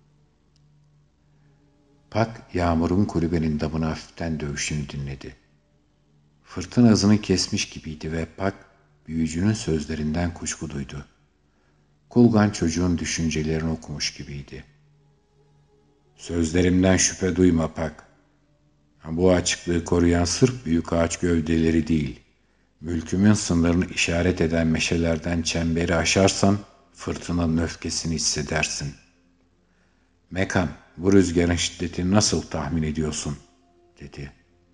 Speaker 1: Pak, yağmurun kulübenin damına hafiften dövüşünü dinledi. Fırtına hızını kesmiş gibiydi ve Pak, büyücünün sözlerinden kuşku duydu. Kulgan çocuğun düşüncelerini okumuş gibiydi. "Sözlerimden şüphe duyma Pak. Bu açıklığı koruyan sırf büyük ağaç gövdeleri değil, mülkümün sınırını işaret eden meşelerden çemberi aşarsan fırtınanın öfkesini hissedersin. "Mekam, bu rüzgarın şiddetini nasıl tahmin ediyorsun?" dedi.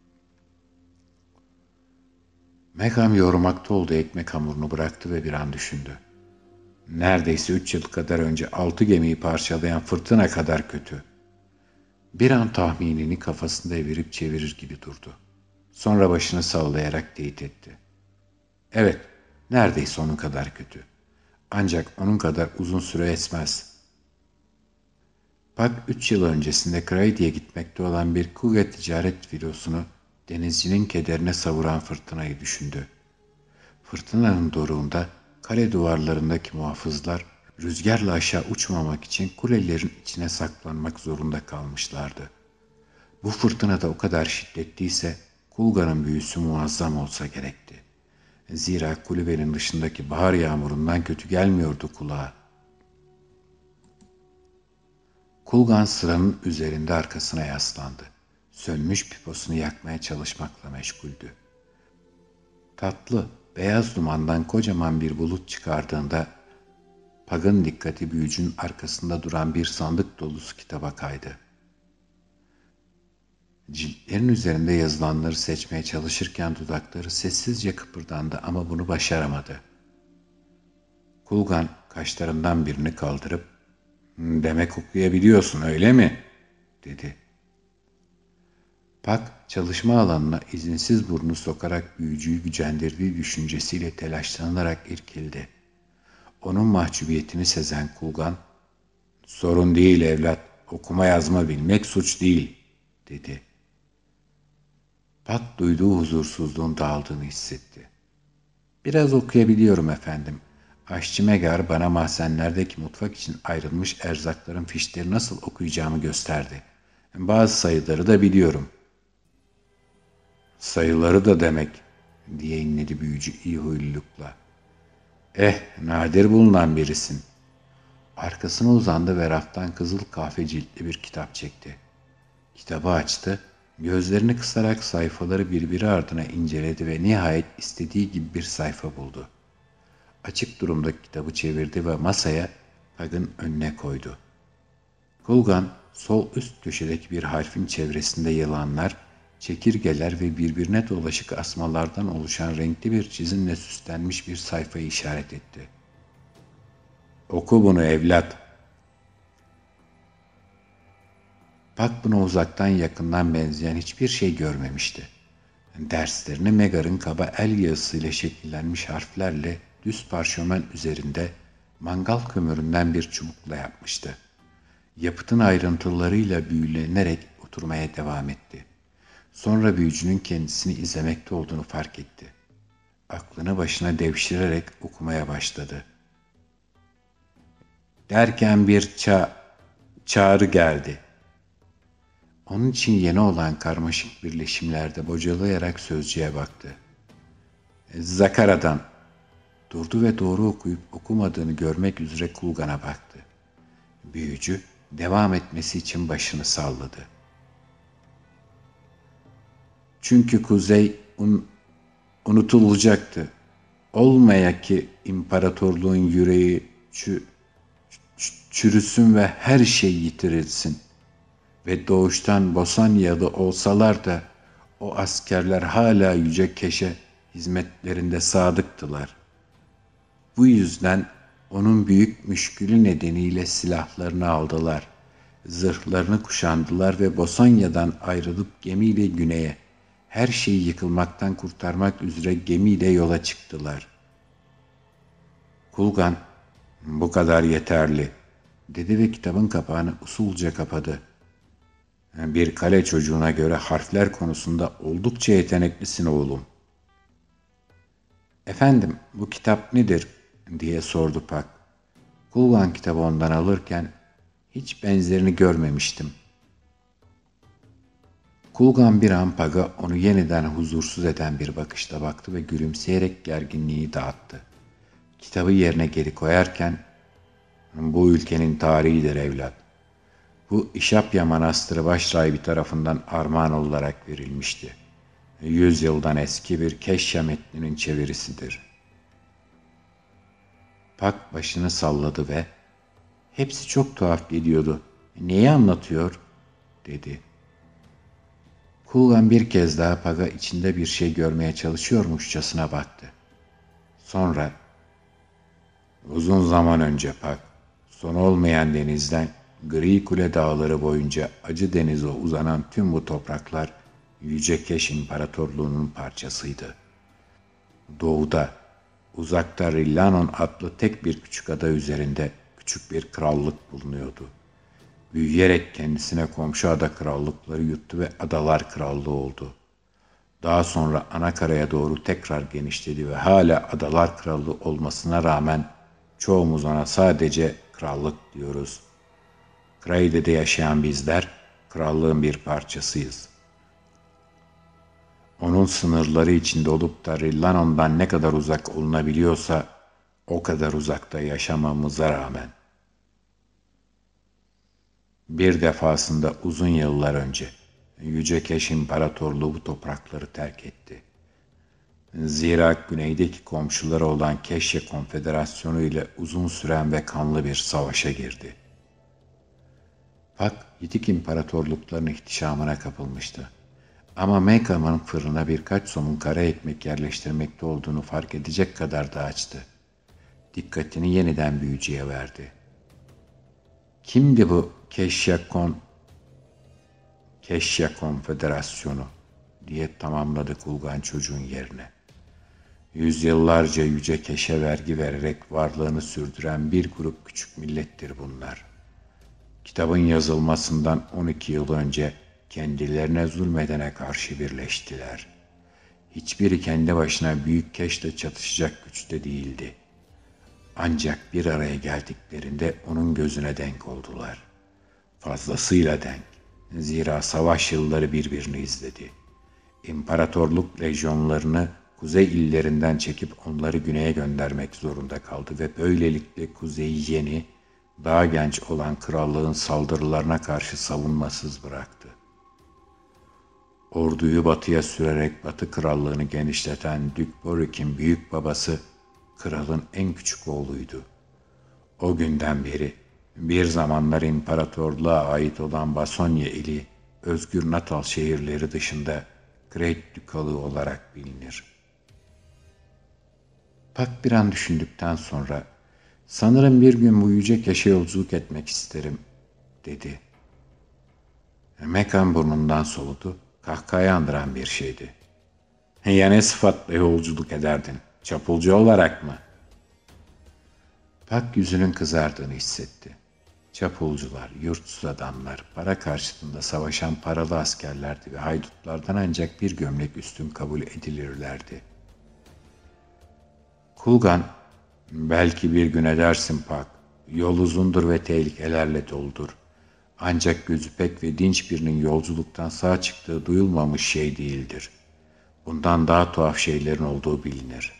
Speaker 1: Mekam yoğurmakta olduğu ekmek hamurunu bıraktı ve bir an düşündü. Neredeyse üç yıl kadar önce altı gemiyi parçalayan fırtına kadar kötü. Bir an tahminini kafasında evirip çevirir gibi durdu. Sonra başını sallayarak teyit etti. Evet, neredeyse onun kadar kötü. Ancak onun kadar uzun süre esmez. Bak, üç yıl öncesinde Kraidi'ye gitmekte olan bir Kuga ticaret filosunu denizcinin kederine savuran fırtınayı düşündü. Fırtınanın doruğunda kale duvarlarındaki muhafızlar rüzgarla aşağı uçmamak için kulelerin içine saklanmak zorunda kalmışlardı. Bu fırtına da o kadar şiddetliyse Kulga'nın büyüsü muazzam olsa gerekti. Zira kulübenin dışındaki bahar yağmurundan kötü gelmiyordu kulağa. Kulgan sıranın üzerinde arkasına yaslandı. Sönmüş piposunu yakmaya çalışmakla meşguldü. Tatlı, beyaz dumandan kocaman bir bulut çıkardığında Pag'ın dikkati büyücünün arkasında duran bir sandık dolusu kitaba kaydı. Ciltlerin üzerinde yazılanları seçmeye çalışırken dudakları sessizce kıpırdandı ama bunu başaramadı. Kulgan kaşlarından birini kaldırıp "Demek okuyabiliyorsun, öyle mi?" dedi. Pag çalışma alanına izinsiz burnunu sokarak büyücüyü gücendirdiği düşüncesiyle telaşlanarak irkildi. Onun mahcubiyetini sezen Kulgan, "Sorun değil evlat, okuma yazma bilmek suç değil," dedi. Pag duyduğu huzursuzluğun dağıldığını hissetti. "Biraz okuyabiliyorum efendim. Aşçı Megar bana mahzenlerdeki mutfak için ayrılmış erzakların fişleri nasıl okuyacağımı gösterdi. Bazı sayıları da biliyorum." "Sayıları da demek," diye inledi büyücü iyi huylulukla. "Eh, nadir bulunan birisin." Arkasına uzandı ve raftan kızıl kahve ciltli bir kitap çekti. Kitabı açtı, gözlerini kısarak sayfaları birbiri ardına inceledi ve nihayet istediği gibi bir sayfa buldu. Açık durumda kitabı çevirdi ve masaya Pag'ın önüne koydu. Kulgan, sol üst köşedeki bir harfin çevresinde yılanlar, çekirgeler ve birbirine dolaşık asmalardan oluşan renkli bir çizimle süslenmiş bir sayfayı işaret etti. "Oku bunu evlat." Pag buna uzaktan yakından benzeyen hiçbir şey görmemişti. Derslerini Megar'ın kaba el yazısıyla şekillenmiş harflerle düz parşömen üzerinde mangal kömüründen bir çubukla yapmıştı. Yapıtın ayrıntılarıyla büyülenerek oturmaya devam etti. Sonra büyücünün kendisini izlemekte olduğunu fark etti. Aklını başına devşirerek okumaya başladı. Derken bir ça çağrı geldi. Onun için yeni olan karmaşık birleşimlerde bocalayarak sözcüğe baktı. "Zakara'dan." Durdu ve doğru okuyup okumadığını görmek üzere Kulgan'a baktı. Büyücü devam etmesi için başını salladı. "Çünkü kuzey un, unutulacaktı. Olmaya ki imparatorluğun yüreği çü, ç- çürüsün ve her şey yitirilsin. Ve doğuştan Bosanya'da olsalar da o askerler hala Yüce Keş'e hizmetlerinde sadıktılar. Bu yüzden onun büyük müşkülü nedeniyle silahlarını aldılar. Zırhlarını kuşandılar ve Bosonya'dan ayrılıp gemiyle güneye, her şeyi yıkılmaktan kurtarmak üzere gemiyle yola çıktılar." Kulgan, "Bu kadar yeterli," dedi ve kitabın kapağını usulca kapadı. "Bir kale çocuğuna göre harfler konusunda oldukça yeteneklisin oğlum." "Efendim, bu kitap nedir?" diye sordu Pag. Kulgan kitabı ondan alırken, "Hiç benzerini görmemiştim." Kulgan bir an Pag'a onu yeniden huzursuz eden bir bakışla baktı ve gülümseyerek gerginliği dağıttı. Kitabı yerine geri koyarken, "Bu ülkenin tarihidir evlat. Bu İşapya Manastırı başrahibi tarafından armağan olarak verilmişti. Yüz yıldan eski bir Keşya metninin çevirisidir." Pag başını salladı ve "Hepsi çok tuhaf geliyordu. "Neyi anlatıyor?" dedi. Kulgan bir kez daha Pag'a içinde bir şey görmeye çalışıyormuşçasına baktı. Sonra, "Uzun zaman önce Pag, son olmayan denizden Gri Kule dağları boyunca Acı Deniz'e uzanan tüm bu topraklar Yüce Keş İmparatorluğu'nun parçasıydı. Doğuda, uzakta Rillanon adlı tek bir küçük ada üzerinde küçük bir krallık bulunuyordu. Büyüyerek kendisine komşu ada krallıkları yuttu ve adalar krallığı oldu. Daha sonra ana karaya doğru tekrar genişledi ve hala adalar krallığı olmasına rağmen çoğumuz ona sadece krallık diyoruz. Kraide'de yaşayan bizler krallığın bir parçasıyız. Onun sınırları içinde olup da Rillanon'dan ne kadar uzak olunabiliyorsa o kadar uzakta yaşamamıza rağmen. Bir defasında uzun yıllar önce Yüce Keş İmparatorluğu bu toprakları terk etti. Zira güneydeki komşuları olan Keşye Konfederasyonu ile uzun süren ve kanlı bir savaşa girdi. Pak, Yitik İmparatorlukların ihtişamına kapılmıştı. Ama Maykam'ın fırına birkaç somun kara ekmek yerleştirmekte olduğunu fark edecek kadar da açtı. Dikkatini yeniden büyücüye verdi. Kimdi bu Keşya Kon... Keşya Konfederasyonu diye tamamladı Kulgan çocuğun yerine. Yüzyıllarca Yüce Keş'e vergi vererek varlığını sürdüren bir grup küçük millettir bunlar. Kitabın yazılmasından on iki yıl önce kendilerine zulmedene karşı birleştiler. Hiçbiri kendi başına büyük Keş'le çatışacak güçte değildi. Ancak bir araya geldiklerinde onun gözüne denk oldular. Fazlasıyla denk. Zira savaş yılları birbirini izledi. İmparatorluk lejyonlarını kuzey illerinden çekip onları güneye göndermek zorunda kaldı ve böylelikle kuzeyi yeni, daha genç olan krallığın saldırılarına karşı savunmasız bıraktı. Orduyu batıya sürerek Batı krallığını genişleten Dük Borik'in büyük babası kralın en küçük oğluydu. O günden beri bir zamanlar imparatorluğa ait olan Basonya ili özgür Natal şehirleri dışında Great Dükalığı olarak bilinir. Pak bir an düşündükten sonra "Sanırım bir gün bu yüce Keş'e yolculuk etmek isterim," dedi. Mekan burnundan soludu, kahkahayı andıran bir şeydi. "Ya ne sıfatla yolculuk ederdin? Çapulcu olarak mı?" Pak yüzünün kızardığını hissetti. Çapulcular, yurtsuz adamlar, para karşılığında savaşan paralı askerlerdi ve haydutlardan ancak bir gömlek üstün kabul edilirlerdi. Kulgan, "Belki bir gün edersin Pak. Yol uzundur ve tehlikelerle doludur. Ancak gözü pek ve dinç birinin yolculuktan sağ çıktığı duyulmamış şey değildir. Bundan daha tuhaf şeylerin olduğu bilinir."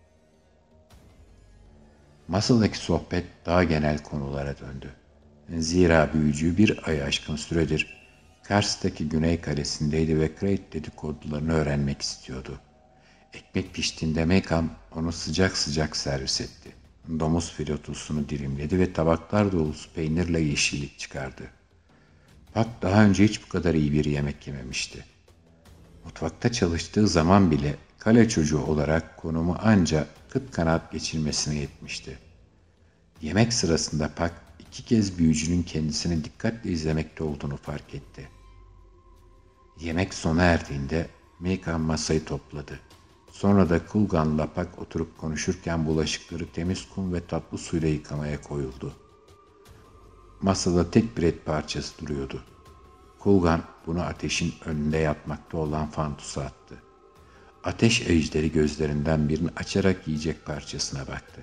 Speaker 1: Masadaki sohbet daha genel konulara döndü. Zira büyücü bir ay aşkın süredir Kars'taki Güney Kalesi'ndeydi ve Krayt dedikodularını öğrenmek istiyordu. Ekmek piştiğinde Mekam onu sıcak sıcak servis etti. Domuz filotosunu dilimledi ve tabaklar dolusu peynirle yeşillik çıkardı. Pak daha önce hiç bu kadar iyi bir yemek yememişti. Mutfakta çalıştığı zaman bile kale çocuğu olarak konumu ancak kıt kanaat geçirmesine yetmişti. Yemek sırasında Pak iki kez büyücünün kendisini dikkatle izlemekte olduğunu fark etti. Yemek sona erdiğinde Meykan masayı topladı. Sonra da Kulgan'la Pak oturup konuşurken bulaşıkları temiz kum ve tatlı suyla yıkamaya koyuldu. Masada tek bir et parçası duruyordu. Kulgan bunu ateşin önünde yatmakta olan Fantus'a attı. Ateş ejderi gözlerinden birini açarak yiyecek parçasına baktı.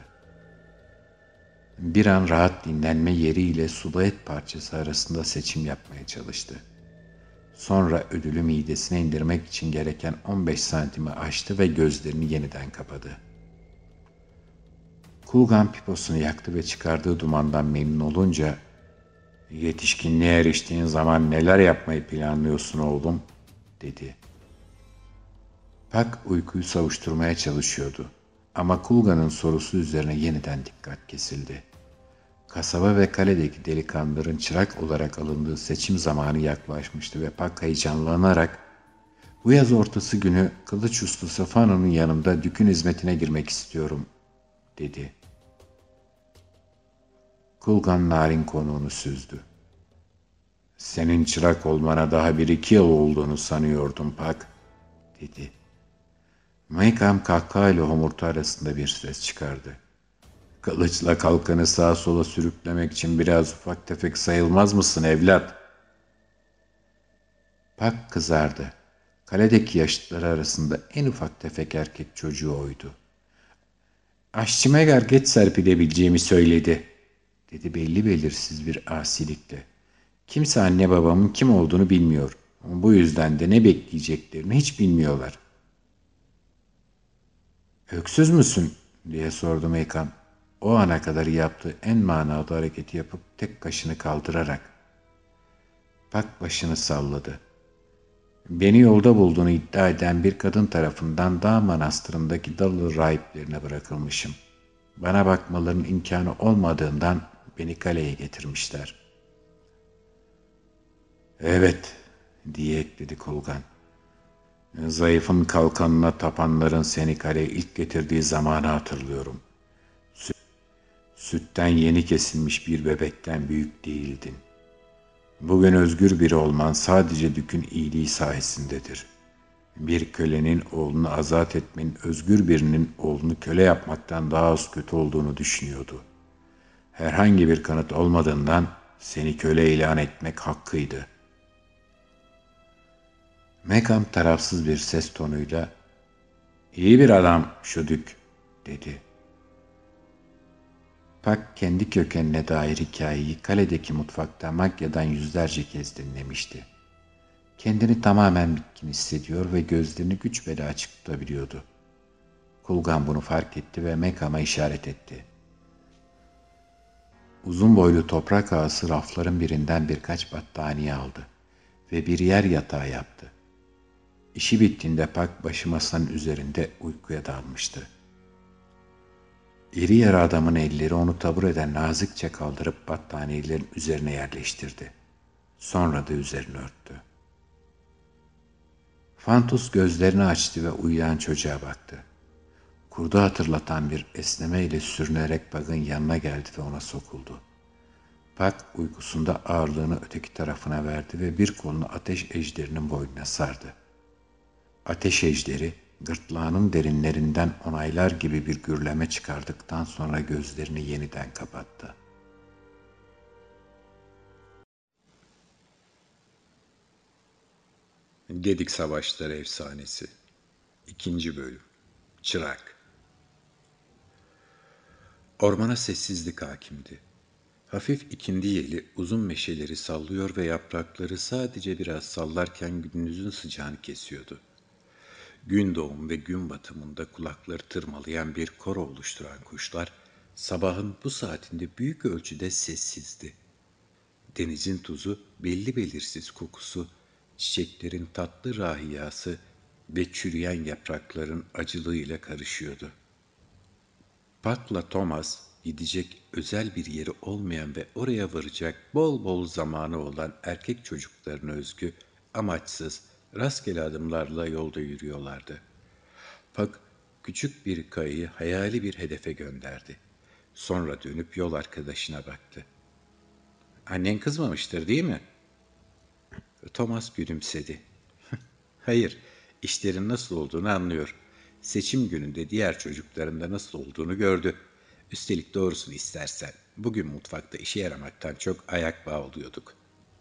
Speaker 1: Bir an rahat dinlenme yeri ile sulu et parçası arasında seçim yapmaya çalıştı. Sonra ödülü midesine indirmek için gereken on beş santimi aştı ve gözlerini yeniden kapadı. Kulgan piposunu yaktı ve çıkardığı dumandan memnun olunca "Yetişkinliğe eriştiğin zaman neler yapmayı planlıyorsun oğlum?" dedi. Pak uykuyu savuşturmaya çalışıyordu ama Kulgan'ın sorusu üzerine yeniden dikkat kesildi. Kasaba ve kaledeki delikanlıların çırak olarak alındığı seçim zamanı yaklaşmıştı ve Pak heyecanlanarak "Bu yaz ortası günü kılıç ustası Fano'nun yanında dükün hizmetine girmek istiyorum," dedi. Kulgan narin konuğunu süzdü. "Senin çırak olmana daha bir iki yıl olduğunu sanıyordum Pak," dedi. Maycam kahkahayla homurtu arasında bir ses çıkardı. "Kılıçla kalkanı sağa sola sürüklemek için biraz ufak tefek sayılmaz mısın evlat?" Pak kızardı. Kaledeki yaşıtları arasında en ufak tefek erkek çocuğu oydu. "Aşçı Megar geç serpilebileceğimi söyledi," dedi belli belirsiz bir asilikle. "Kimse anne babamın kim olduğunu bilmiyor. Ama bu yüzden de ne bekleyeceklerini hiç bilmiyorlar." "Öksüz müsün?" diye sordu Meykan. O ana kadar yaptığı en manalı hareketi yapıp tek kaşını kaldırarak. Pak başını salladı. "Beni yolda bulduğunu iddia eden bir kadın tarafından dağ manastırındaki dalı rahiplerine bırakılmışım. Bana bakmalarının imkanı olmadığından beni kaleye getirmişler." "Evet," diye ekledi Kulgan. "Zayıfın kalkanına tapanların seni kaleye ilk getirdiği zamanı hatırlıyorum. Süt, sütten yeni kesilmiş bir bebekten büyük değildin. Bugün özgür biri olman sadece Dük'ün iyiliği sayesindedir. Bir kölenin oğlunu azat etmenin özgür birinin oğlunu köle yapmaktan daha az kötü olduğunu düşünüyordu. Herhangi bir kanıt olmadığından seni köle ilan etmek hakkıydı." Mekam tarafsız bir ses tonuyla "İyi bir adam şu Dük," dedi. Pak kendi kökenine dair hikayeyi kaledeki mutfakta Magya'dan yüzlerce kez dinlemişti. Kendini tamamen bitkin hissediyor ve gözlerini güç bela açık tutabiliyordu. Kulgan bunu fark etti ve Mekam'a işaret etti. Uzun boylu toprak ağası rafların birinden birkaç battaniye aldı ve bir yer yatağı yaptı. İşi bittiğinde Pak başı masanın üzerinde uykuya dalmıştı. İri yarı adamın elleri onu tabureden nazikçe kaldırıp battaniyelerin üzerine yerleştirdi. Sonra da üzerini örttü. Fantus gözlerini açtı ve uyuyan çocuğa baktı. Kurdu hatırlatan bir esnemeyle sürünerek Pak'ın yanına geldi ve ona sokuldu. Pak uykusunda ağırlığını öteki tarafına verdi ve bir kolunu ateş ejderinin boynuna sardı. Ateş ejderi gırtlağının derinlerinden onaylar gibi bir gürleme çıkardıktan sonra gözlerini yeniden kapattı.
Speaker 2: Gedik Savaşları Efsanesi İkinci Bölüm Çırak. Ormana sessizlik hakimdi. Hafif ikindi yeli uzun meşeleri sallıyor ve yaprakları sadece biraz sallarken gündüzün sıcağını kesiyordu. Gün doğum ve gün batımında kulakları tırmalayan bir koro oluşturan kuşlar sabahın bu saatinde büyük ölçüde sessizdi. Denizin tuzu, belli belirsiz kokusu, çiçeklerin tatlı rahiyası ve çürüyen yaprakların acılığıyla karışıyordu. Pat'la Thomas gidecek özel bir yeri olmayan ve oraya varacak bol bol zamanı olan erkek çocuklarına özgü, amaçsız, rastgele adımlarla yolda yürüyorlardı. Pat küçük bir kayayı hayali bir hedefe gönderdi. Sonra dönüp yol arkadaşına baktı. "Annen kızmamıştır değil mi?" Thomas gülümsedi. "Hayır, işlerin nasıl olduğunu anlıyor. Seçim gününde diğer çocukların da nasıl olduğunu gördü. Üstelik doğrusunu istersen bugün mutfakta işe yaramaktan çok ayak bağı oluyorduk."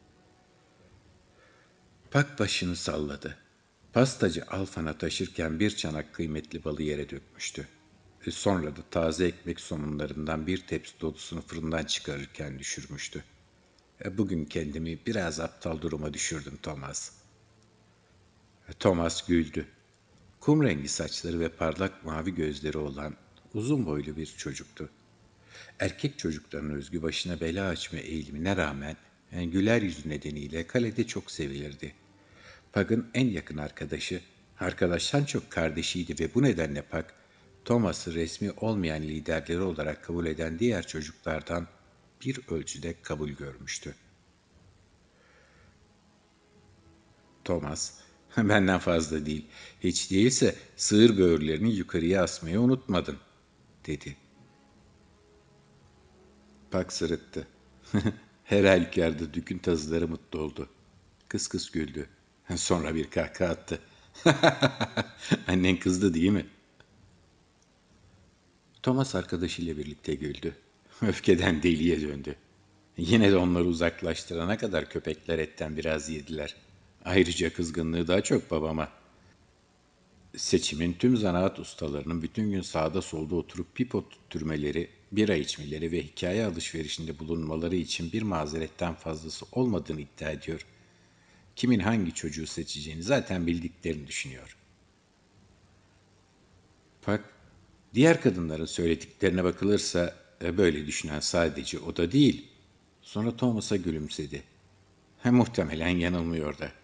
Speaker 2: Pak başını salladı. Pastacı Alfan'a taşırken bir çanak kıymetli balı yere dökmüştü. Sonra da taze ekmek somunlarından bir tepsi dolusunu fırından çıkarırken düşürmüştü. "Bugün kendimi biraz aptal duruma düşürdüm Thomas." Thomas güldü. Kum rengi saçları ve parlak mavi gözleri olan uzun boylu bir çocuktu. Erkek çocukların özgü başına bela açma eğilimine rağmen yani güler yüzü nedeniyle kalede çok sevilirdi. Pug'ın en yakın arkadaşı, arkadaştan çok kardeşiydi ve bu nedenle Pug, Thomas'ı resmi olmayan liderleri olarak kabul eden diğer çocuklardan bir ölçüde kabul görmüştü. Thomas, benden fazla değil, hiç değilse sığır böğürlerini yukarıya asmayı unutmadın, dedi. Pak sırıttı. Her halükarda Dük'ün tazıları mutlu oldu. Kıs kıs güldü. Sonra bir kahkaha attı. Annen kızdı değil mi? Thomas arkadaşıyla birlikte güldü. Öfkeden deliye döndü. Yine de onları uzaklaştırana kadar köpekler etten biraz yediler. Ayrıca kızgınlığı daha çok babama. Seçimin tüm zanaat ustalarının bütün gün sağda solda oturup pipo tüttürmeleri, bira içmeleri ve hikaye alışverişinde bulunmaları için bir mazeretten fazlası olmadığını iddia ediyor. Kimin hangi çocuğu seçeceğini zaten bildiklerini düşünüyor. Fakat diğer kadınların söylediklerine bakılırsa e, böyle düşünen sadece o da değil. Sonra Thomas'a gülümsedi. He, muhtemelen yanılmıyor da.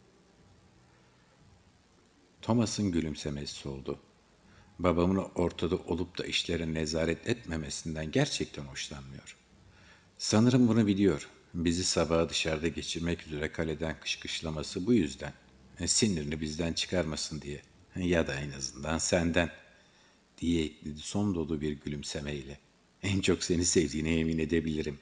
Speaker 2: Thomas'ın gülümsemesi soldu. Babamın ortada olup da işlere nezaret etmemesinden gerçekten hoşlanmıyor. Sanırım bunu biliyor. Bizi sabaha dışarıda geçirmek üzere kaleden kışkışlaması bu yüzden. E, sinirini bizden çıkarmasın diye. Ya da en azından senden, diye ekledi son dolu bir gülümsemeyle. En çok seni sevdiğine emin edebilirim.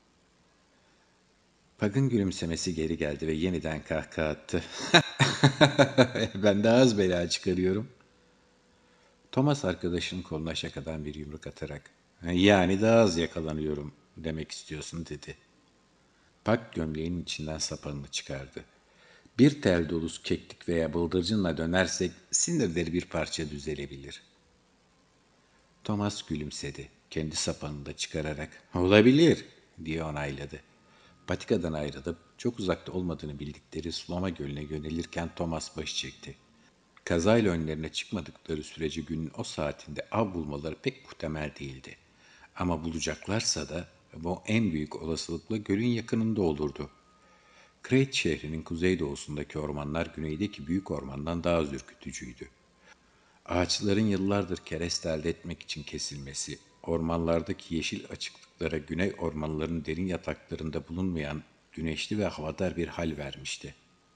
Speaker 2: Pag'ın gülümsemesi geri geldi ve yeniden kahkaha attı. Ben daha az bela çıkarıyorum. Thomas arkadaşının koluna şakadan bir yumruk atarak, yani daha az yakalanıyorum demek istiyorsun, dedi. Pag gömleğinin içinden sapanını çıkardı. Bir tel dolusu keklik veya bıldırcınla dönersek sinirleri bir parça düzelebilir. Thomas gülümsedi. Kendi sapanını da çıkararak, olabilir, diye onayladı. Patikadan ayrılıp çok uzakta olmadığını bildikleri Sulama Gölü'ne yönelirken Thomas başı çekti. Kazayla önlerine çıkmadıkları sürece günün o saatinde av bulmaları pek muhtemel değildi. Ama bulacaklarsa da bu en büyük olasılıkla gölün yakınında olurdu. Crete şehrinin kuzeydoğusundaki ormanlar güneydeki büyük ormandan daha az ürkütücüydü. Ağaçların yıllardır kereste elde etmek için kesilmesi, ormanlardaki yeşil açıklıklara güney ormanlarının derin yataklarında bulunmayan güneşli ve havadar bir hal vermişti.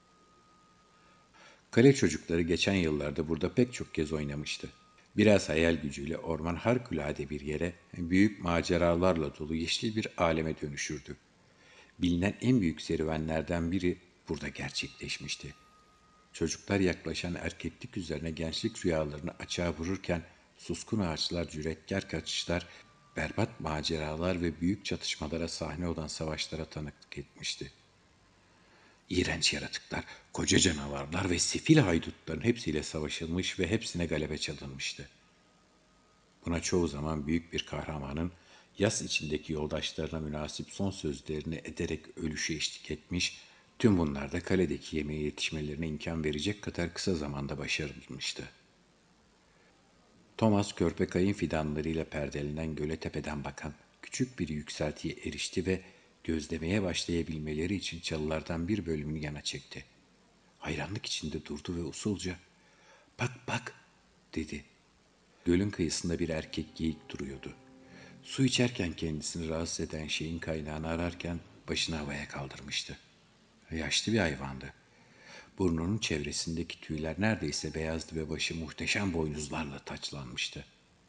Speaker 2: Kale çocukları geçen yıllarda burada pek çok kez oynamıştı. Biraz hayal gücüyle orman harikulade bir yere, büyük maceralarla dolu yeşil bir aleme dönüşürdü. Bilinen en büyük serüvenlerden biri burada gerçekleşmişti. Çocuklar yaklaşan erkeklik üzerine gençlik rüyalarını açığa vururken suskun ağaçlar, cüretkar kaçışlar, berbat maceralar ve büyük çatışmalara sahne olan savaşlara tanıklık etmişti. İğrenç yaratıklar, koca canavarlar ve sefil haydutların hepsiyle savaşılmış ve hepsine galebe çalınmıştı. Buna çoğu zaman büyük bir kahramanın yas içindeki yoldaşlarına münasip son sözlerini ederek ölüşü eşlik etmiş, tüm bunlar da kaledeki yemeğe yetişmelerine imkan verecek kadar kısa zamanda başarılmıştı. Thomas, körpe kayın fidanlarıyla perdelenen göle tepeden bakan küçük bir yükseltiye erişti ve gözlemeye başlayabilmeleri için çalılardan bir bölümünü yana çekti. Hayranlık içinde durdu ve usulca, "Bak bak," dedi. Gölün kıyısında bir erkek geyik duruyordu. Su içerken kendisini rahatsız eden şeyin kaynağını ararken başını havaya kaldırmıştı. Yaşlı bir hayvandı. Burnunun çevresindeki tüyler neredeyse beyazdı ve başı muhteşem boynuzlarla taçlanmıştı.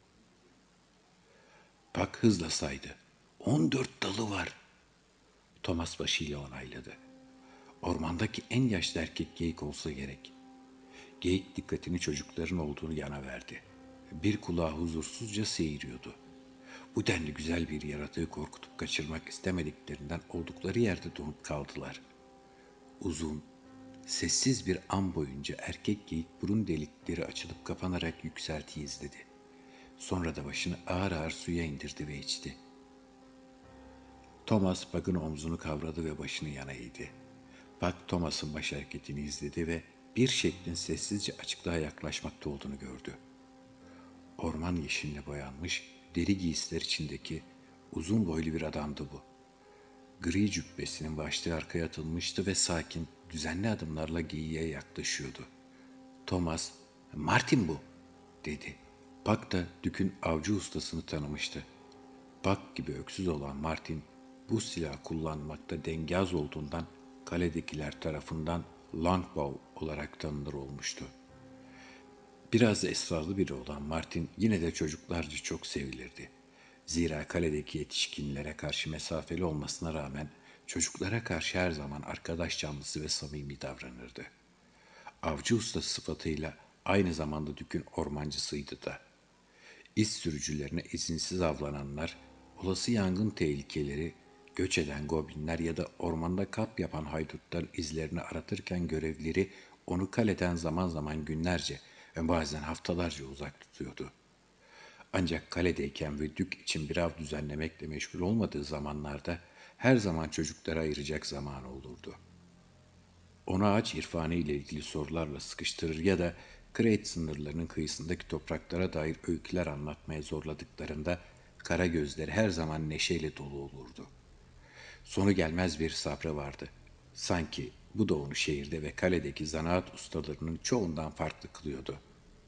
Speaker 2: Pak hızla saydı. On dört dalı var. Thomas başıyla onayladı. Ormandaki en yaşlı erkek geyik olsa gerek. Geyik dikkatini çocukların olduğunu yana verdi. Bir kulağı huzursuzca seyiriyordu. Bu denli güzel bir yaratığı korkutup kaçırmak istemediklerinden oldukları yerde donup kaldılar. Uzun, sessiz bir an boyunca erkek geyik burun delikleri açılıp kapanarak yükseltiyi izledi. Sonra da başını ağır ağır suya indirdi ve içti. Thomas Pug'ın omzunu kavradı ve başını yana eğdi. Pug Thomas'ın baş hareketini izledi ve bir şeklin sessizce açıklığa yaklaşmakta olduğunu gördü. Orman yeşiline boyanmış, deri giysiler içindeki uzun boylu bir adamdı bu. Gri cübbesinin başlığı arkaya atılmıştı ve sakin, düzenli adımlarla geyiğe yaklaşıyordu. Thomas, "Martin bu," dedi. Puck da Dük'ün avcı ustasını tanımıştı. Puck gibi öksüz olan Martin, Bu silah kullanmakta dengaz olduğundan kaledekiler tarafından longbow olarak tanınır olmuştu. Biraz esrarlı biri olan Martin yine de çocuklarca çok sevilirdi. Zira kaledeki yetişkinlere karşı mesafeli olmasına rağmen çocuklara karşı her zaman arkadaş canlısı ve samimi davranırdı. Avcı ustası sıfatıyla aynı zamanda Dük'ün ormancısıydı da. İz sürücülerine izinsiz avlananlar, olası yangın tehlikeleri, göç eden goblinler ya da ormanda kamp yapan haydutların izlerini aratırken görevlileri onu kaleden zaman zaman günlerce ve bazen haftalarca uzak tutuyordu. Ancak kaledeyken ve Dük için bir av düzenlemekle meşgul olmadığı zamanlarda her zaman çocuklara ayıracak zamanı olurdu. Onu ağaç irfanı ile ilgili sorularla sıkıştırır ya da Crete sınırlarının kıyısındaki topraklara dair öyküler anlatmaya zorladıklarında kara gözleri her zaman neşeyle dolu olurdu. Sonu gelmez bir sabrı vardı. Sanki bu da onu şehirde ve kaledeki zanaat ustalarının çoğundan farklı kılıyordu.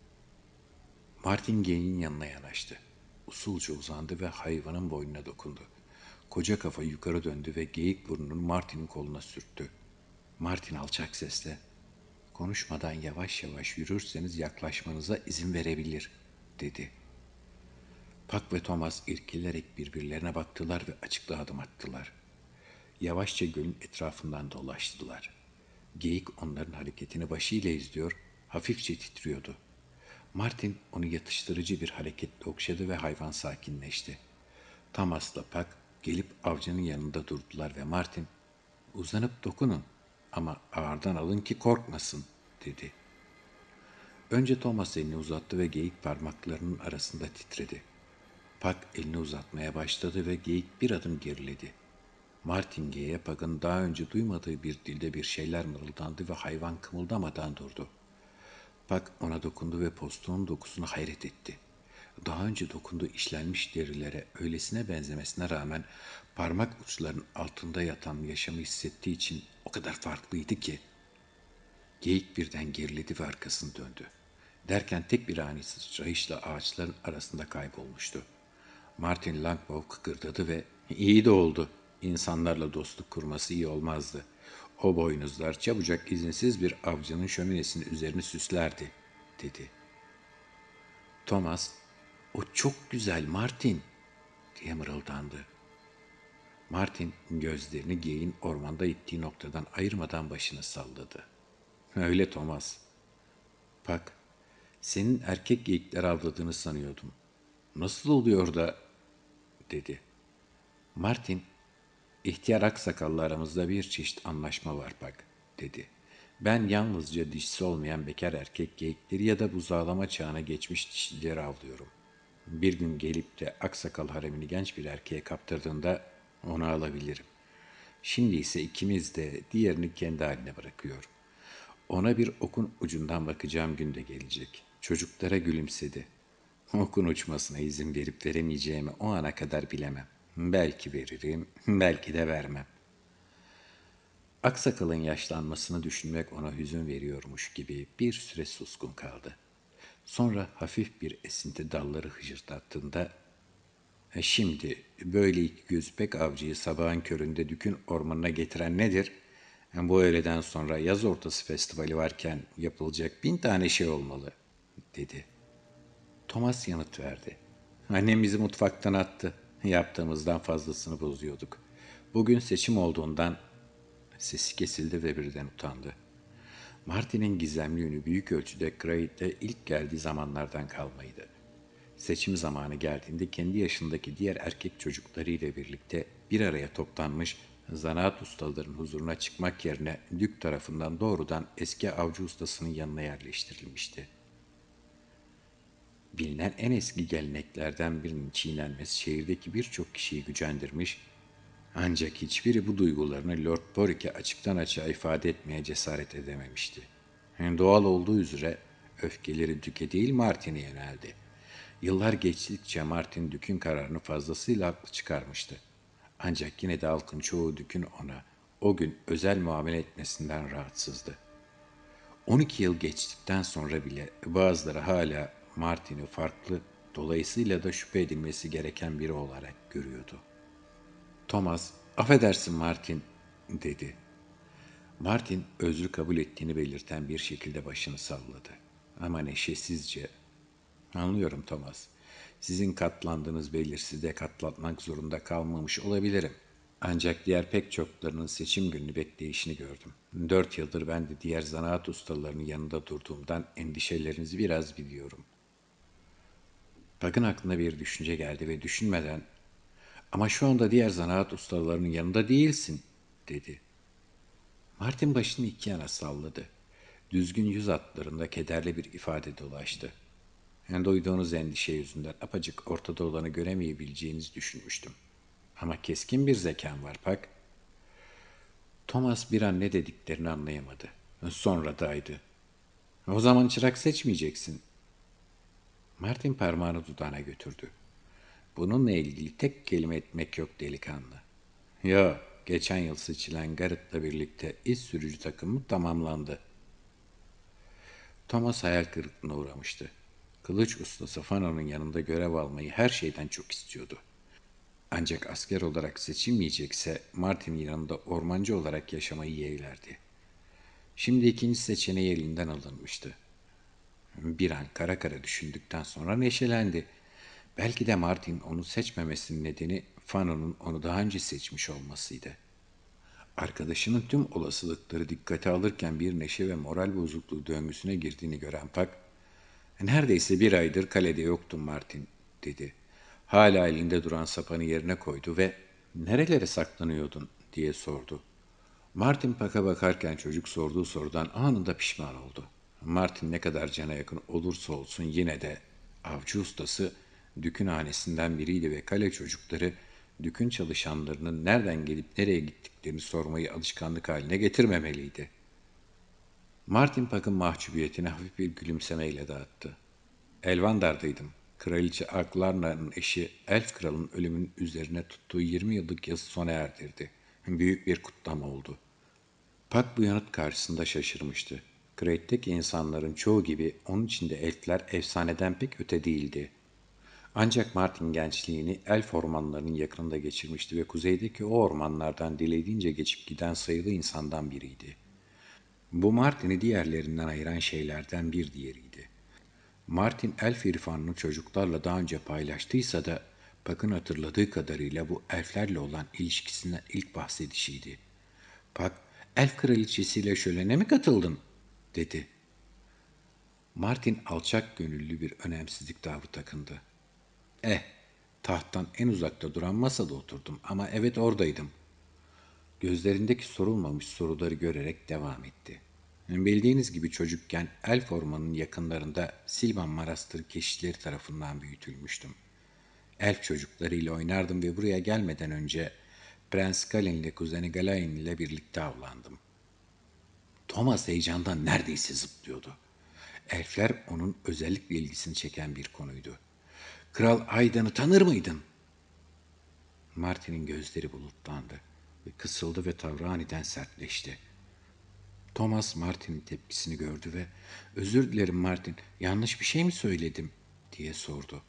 Speaker 2: Martin Gay'in yanına yanaştı. Usulca uzandı ve hayvanın boynuna dokundu. Koca kafa yukarı döndü ve geyik burnunu Martin'in koluna sürttü. Martin alçak sesle, "Konuşmadan yavaş yavaş yürürseniz yaklaşmanıza izin verebilir," dedi. Puck ve Thomas irkilerek birbirlerine baktılar ve açıkta adım attılar. Yavaşça gölün etrafından dolaştılar. Geyik onların hareketini başıyla izliyor, hafifçe titriyordu. Martin onu yatıştırıcı bir hareketle okşadı ve hayvan sakinleşti. Thomas'la Puck gelip avcının yanında durdular ve Martin, "Uzanıp dokunun ama ağırdan alın ki korkmasın," dedi. Önce Thomas elini uzattı ve geyik parmaklarının arasında titredi. Puck elini uzatmaya başladı ve geyik bir adım geriledi. Martin Gey'e Puck'ın daha önce duymadığı bir dilde bir şeyler mırıldandı ve hayvan kımıldamadan durdu. Puck ona dokundu ve postuğun dokusunu hayret etti. Daha önce dokunduğu işlenmiş derilere öylesine benzemesine rağmen parmak uçlarının altında yatan yaşamı hissettiği için o kadar farklıydı ki. Geyik birden geriledi ve arkasını döndü. Derken tek bir ani sıçrayışla ağaçların arasında kaybolmuştu. Martin Langbaum kıkırdadı ve "İyi de oldu. İnsanlarla dostluk kurması iyi olmazdı. O boynuzlar çabucak izinsiz bir avcının şöminesinin üzerini süslerdi," dedi. Thomas, "O çok güzel Martin," diye mırıldandı. Martin gözlerini geyiğin ormanda ittiği noktadan ayırmadan başını salladı. "Öyle Thomas." "Puck, senin erkek geyikler avladığını sanıyordum. Nasıl oluyor da?" dedi. Martin, "İhtiyar aksakallı aramızda bir çeşit anlaşma var Puck," dedi. "Ben yalnızca dişisi olmayan bekar erkek geyikleri ya da buzağlama çağına geçmiş dişileri avlıyorum. Bir gün gelip de aksakal haremini genç bir erkeğe kaptırdığında onu alabilirim. Şimdi ise ikimiz de diğerini kendi haline bırakıyor. Ona bir okun ucundan bakacağım gün de gelecek." Çocuklara gülümsedi. "Okun uçmasına izin verip veremeyeceğimi o ana kadar bilemem. Belki veririm, belki de vermem." Aksakalın yaşlanmasını düşünmek ona hüzün veriyormuş gibi bir süre suskun kaldı. Sonra hafif bir esinti dalları hıcırdattığında, "E şimdi böyle iki gözü pek avcıyı sabahın köründe Dük'ün ormanına getiren nedir? E bu öğleden sonra yaz ortası festivali varken yapılacak bin tane şey olmalı," dedi. Thomas yanıt verdi. "Annem bizi mutfaktan attı. Yaptığımızdan fazlasını bozuyorduk. Bugün seçim olduğundan..." Sesi kesildi ve birden utandı. Martin'in gizemli yönü büyük ölçüde Craig'de ilk geldiği zamanlardan kalmaydı. Seçim zamanı geldiğinde kendi yaşındaki diğer erkek çocuklarıyla birlikte bir araya toplanmış, zanaat ustalarının huzuruna çıkmak yerine Dük tarafından doğrudan eski avcı ustasının yanına yerleştirilmişti. Bilinen en eski geleneklerden birinin çiğnenmesi şehirdeki birçok kişiyi gücendirmiş, ancak hiçbiri bu duygularını Lord Borwick'e açıktan açığa ifade etmeye cesaret edememişti. Yani doğal olduğu üzere öfkeleri Dük'e değil Martin'e yöneldi. Yıllar geçtikçe Martin Dük'ün kararını fazlasıyla haklı çıkarmıştı. Ancak yine de halkın çoğu Dük'ün ona o gün özel muamele etmesinden rahatsızdı. on iki yıl geçtikten sonra bile bazıları hala Martin'i farklı, dolayısıyla da şüphe edilmesi gereken biri olarak görüyordu. Thomas "Affedersin Martin," dedi. Martin özrü kabul ettiğini belirten bir şekilde başını salladı. Ama neşesizce, "Anlıyorum Thomas. Sizin katlandığınız belirsizliğe katlanmak zorunda kalmamış olabilirim. Ancak diğer pek çoklarının seçim gününü bekleyişini gördüm. Dört yıldır ben de diğer zanaat ustalarının yanında durduğumdan endişelerinizi biraz biliyorum." Puck'ın aklına bir düşünce geldi ve düşünmeden, "Ama şu anda diğer zanaat ustalarının yanında değilsin," dedi. Martin başını iki yana salladı. Düzgün yüz hatlarında kederli bir ifade dolaştı. "Yani duyduğunuz endişe yüzünden apacık ortada olanı göremeyebileceğinizi düşünmüştüm. Ama keskin bir zekan var Puck." Thomas bir an ne dediklerini anlayamadı. Sonra daydı. "O zaman çırak seçmeyeceksin." Martin parmağını dudağına götürdü. "Bununla ilgili tek kelime etmek yok delikanlı." "Ya, geçen yıl seçilen Garrett'la birlikte iş sürücü takımı tamamlandı." Thomas hayal kırıklığına uğramıştı. Kılıç ustası Fano'nun yanında görev almayı her şeyden çok istiyordu. Ancak asker olarak seçilmeyecekse Martin'in yanında ormancı olarak yaşamayı yeğlerdi. Şimdi ikinci seçeneği elinden alınmıştı. Bir an kara kara düşündükten sonra neşelendi. Belki de Martin onu seçmemesinin nedeni Fano'nun onu daha önce seçmiş olmasıydı. Arkadaşının tüm olasılıkları dikkate alırken bir neşe ve moral bozukluğu döngüsüne girdiğini gören Puck, "Neredeyse bir aydır kalede yoktum Martin," dedi. Hala elinde duran sapanı yerine koydu ve "Nerelere saklanıyordun?" diye sordu. Martin Puck'a bakarken çocuk sorduğu sorudan anında pişman oldu. Martin ne kadar cana yakın olursa olsun yine de avcı ustası Dük'ün hanesinden biriydi ve kale çocukları Dük'ün çalışanlarının nereden gelip nereye gittiklerini sormayı alışkanlık haline getirmemeliydi. Martin Puck'ın mahcubiyetini hafif bir gülümsemeyle dağıttı. "Elvandar'daydım. Kraliçe Aklarna'nın eşi Elf Kral'ın ölümünün üzerine tuttuğu yirmi yıllık yazı sona erdirdi. Büyük bir kutlama oldu." Puck bu yanıt karşısında şaşırmıştı. Crate'deki insanların çoğu gibi onun için de elfler efsaneden pek öte değildi. Ancak Martin gençliğini elf ormanlarının yakınında geçirmişti ve kuzeydeki o ormanlardan dilediğince geçip giden sayılı insandan biriydi. Bu Martin'i diğerlerinden ayıran şeylerden bir diğeriydi. Martin elf irfanını çocuklarla daha önce paylaştıysa da Puck'ın hatırladığı kadarıyla bu elflerle olan ilişkisinden ilk bahsedişiydi. Puck, "Elf kraliçesiyle şölene mi katıldın?" dedi. Martin alçak gönüllü bir önemsizlik tavrı takındı. "Eh, tahttan en uzakta duran masada oturdum ama evet oradaydım." Gözlerindeki sorulmamış soruları görerek devam etti. "Bildiğiniz gibi çocukken Elf Ormanı'nın yakınlarında Silvan Manastırı keşişleri tarafından büyütülmüştüm. Elf çocuklarıyla oynardım ve buraya gelmeden önce Prens Galin ile kuzeni Galain ile birlikte avlandım." Thomas heyecandan neredeyse zıplıyordu. Elfler onun özellikle ilgisini çeken bir konuydu. "Kral Aydan'ı tanır mıydın?" Martin'in gözleri bulutlandı ve kısıldı ve tavrı aniden sertleşti. Thomas Martin'in tepkisini gördü ve "Özür dilerim Martin, yanlış bir şey mi söyledim?" diye sordu.